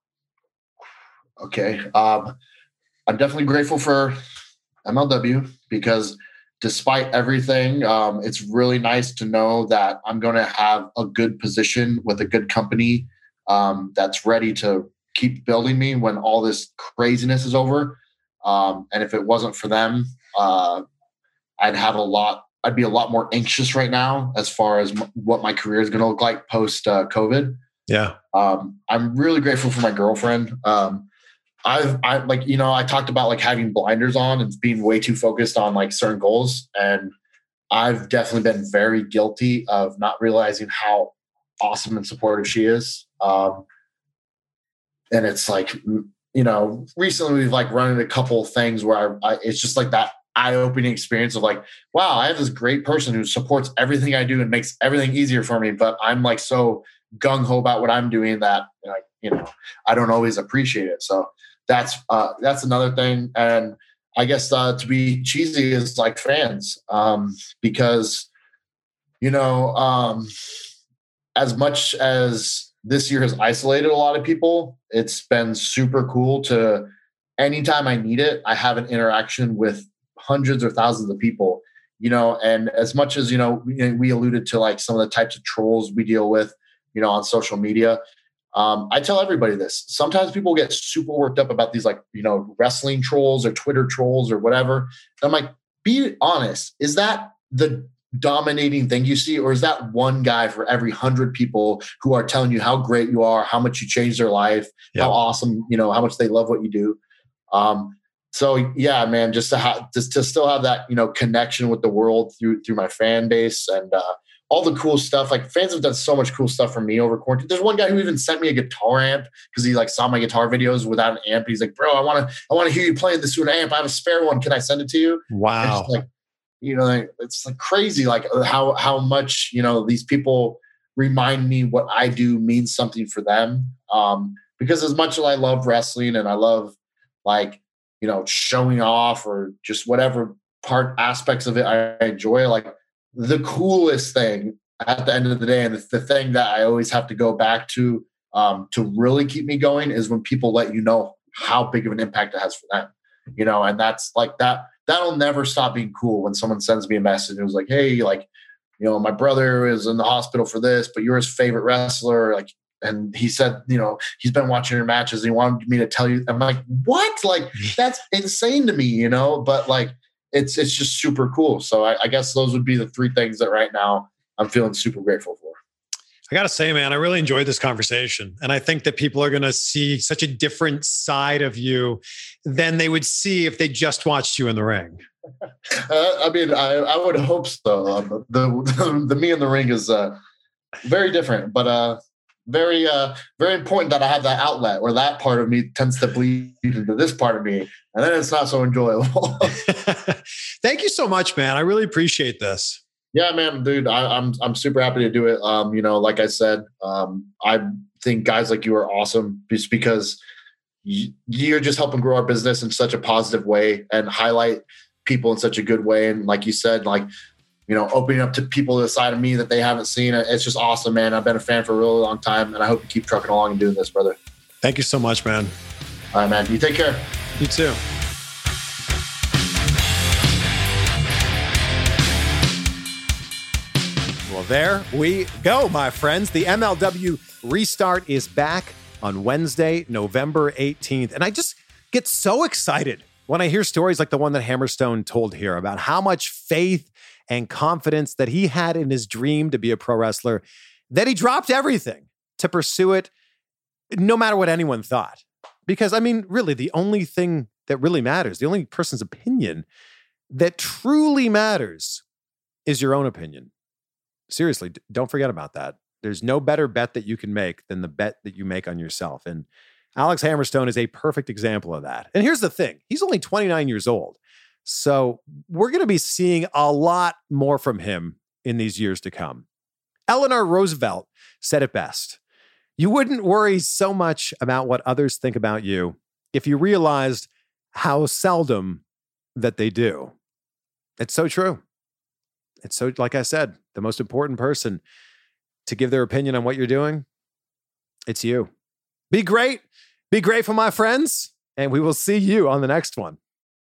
Okay. Um, I'm definitely grateful for M L W because despite everything, um, it's really nice to know that I'm going to have a good position with a good company um, that's ready to keep building me when all this craziness is over. Um, and if it wasn't for them, uh, I'd have a lot, I'd be a lot more anxious right now as far as m- what my career is going to look like post uh, COVID. Yeah. Um, I'm really grateful for my girlfriend. Um, I've, I like, you know, I talked about like having blinders on and being way too focused on like certain goals. And I've definitely been very guilty of not realizing how awesome and supportive she is. Um, and it's like, you know, recently we've like run into a couple of things where I, I, it's just like that eye-opening experience of like, wow, I have this great person who supports everything I do and makes everything easier for me. But I'm like so gung-ho about what I'm doing that, like, you know, I don't always appreciate it. So that's, uh, that's another thing. And I guess uh, to be cheesy is like fans, um, because, you know, um, as much as this year has isolated a lot of people, it's been super cool to anytime I need it, I have an interaction with hundreds or thousands of people, you know, and as much as, you know, we, we alluded to like some of the types of trolls we deal with, you know, on social media. Um, I tell everybody this. Sometimes people get super worked up about these like, you know, wrestling trolls or Twitter trolls or whatever. And I'm like, be honest. Is that the dominating thing you see? Or is that one guy for every hundred people who are telling you how great you are, how much you changed their life, Yeah. how awesome, you know, how much they love what you do? Um, so yeah, man, just to have, just to still have that, you know, connection with the world through, through my fan base and, uh, all the cool stuff. Like fans have done so much cool stuff for me over quarantine. There's one guy who even sent me a guitar amp because he like saw my guitar videos without an amp. He's like, bro, I want to, I want to hear you playing this with an amp. I have a spare one. Can I send it to you? Wow. It's like, you know, like, it's like crazy. Like how, how much, you know, these people remind me what I do means something for them. Um, because as much as I love wrestling and I love like, you know, showing off or just whatever part aspects of it I enjoy, like, the coolest thing at the end of the day, and it's the thing that I always have to go back to um, to really keep me going, is when people let you know how big of an impact it has for them. You know, and that's like that. That'll never stop being cool when someone sends me a message and it was like, "Hey, like, you know, my brother is in the hospital for this, but you're his favorite wrestler." Like, and he said, you know, he's been watching your matches and he wanted me to tell you. I'm like, what? Like, that's insane to me, you know. But like, It's it's just super cool. So I, I guess those would be the three things that right now I'm feeling super grateful for. I got to say, man, I really enjoyed this conversation. And I think that people are going to see such a different side of you than they would see if they just watched you in the ring. Uh, I mean, I, I would hope so. Um, the, the the me in the ring is uh, very different, but uh, very, uh, very important that I have that outlet, or that part of me tends to bleed into this part of me, and then it's not so enjoyable. Thank you so much, man. I really appreciate this. Yeah, man, dude, I, I'm I'm super happy to do it. Um, you know, like I said, um, I think guys like you are awesome, just because you, you're just helping grow our business in such a positive way and highlight people in such a good way. And like you said, like, you know, opening up to people to the side of me that they haven't seen. It's just awesome, man. I've been a fan for a really long time, and I hope you keep trucking along and doing this, brother. Thank you so much, man. All right, man. You take care. You too. Well, there we go, my friends. The M L W Restart is back on Wednesday, November eighteenth. And I just get so excited when I hear stories like the one that Hammerstone told here about how much faith and confidence that he had in his dream to be a pro wrestler, that he dropped everything to pursue it, no matter what anyone thought. Because, I mean, really, the only thing that really matters, the only person's opinion that truly matters is your own opinion. Seriously, don't forget about that. There's no better bet that you can make than the bet that you make on yourself. And Alex Hammerstone is a perfect example of that. And here's the thing. He's only twenty-nine years old. So we're going to be seeing a lot more from him in these years to come. Eleanor Roosevelt said it best. You wouldn't worry so much about what others think about you if you realized how seldom that they do. It's so true. It's so, like I said, the most important person to give their opinion on what you're doing, it's you. Be great. Be grateful, my friends. And we will see you on the next one.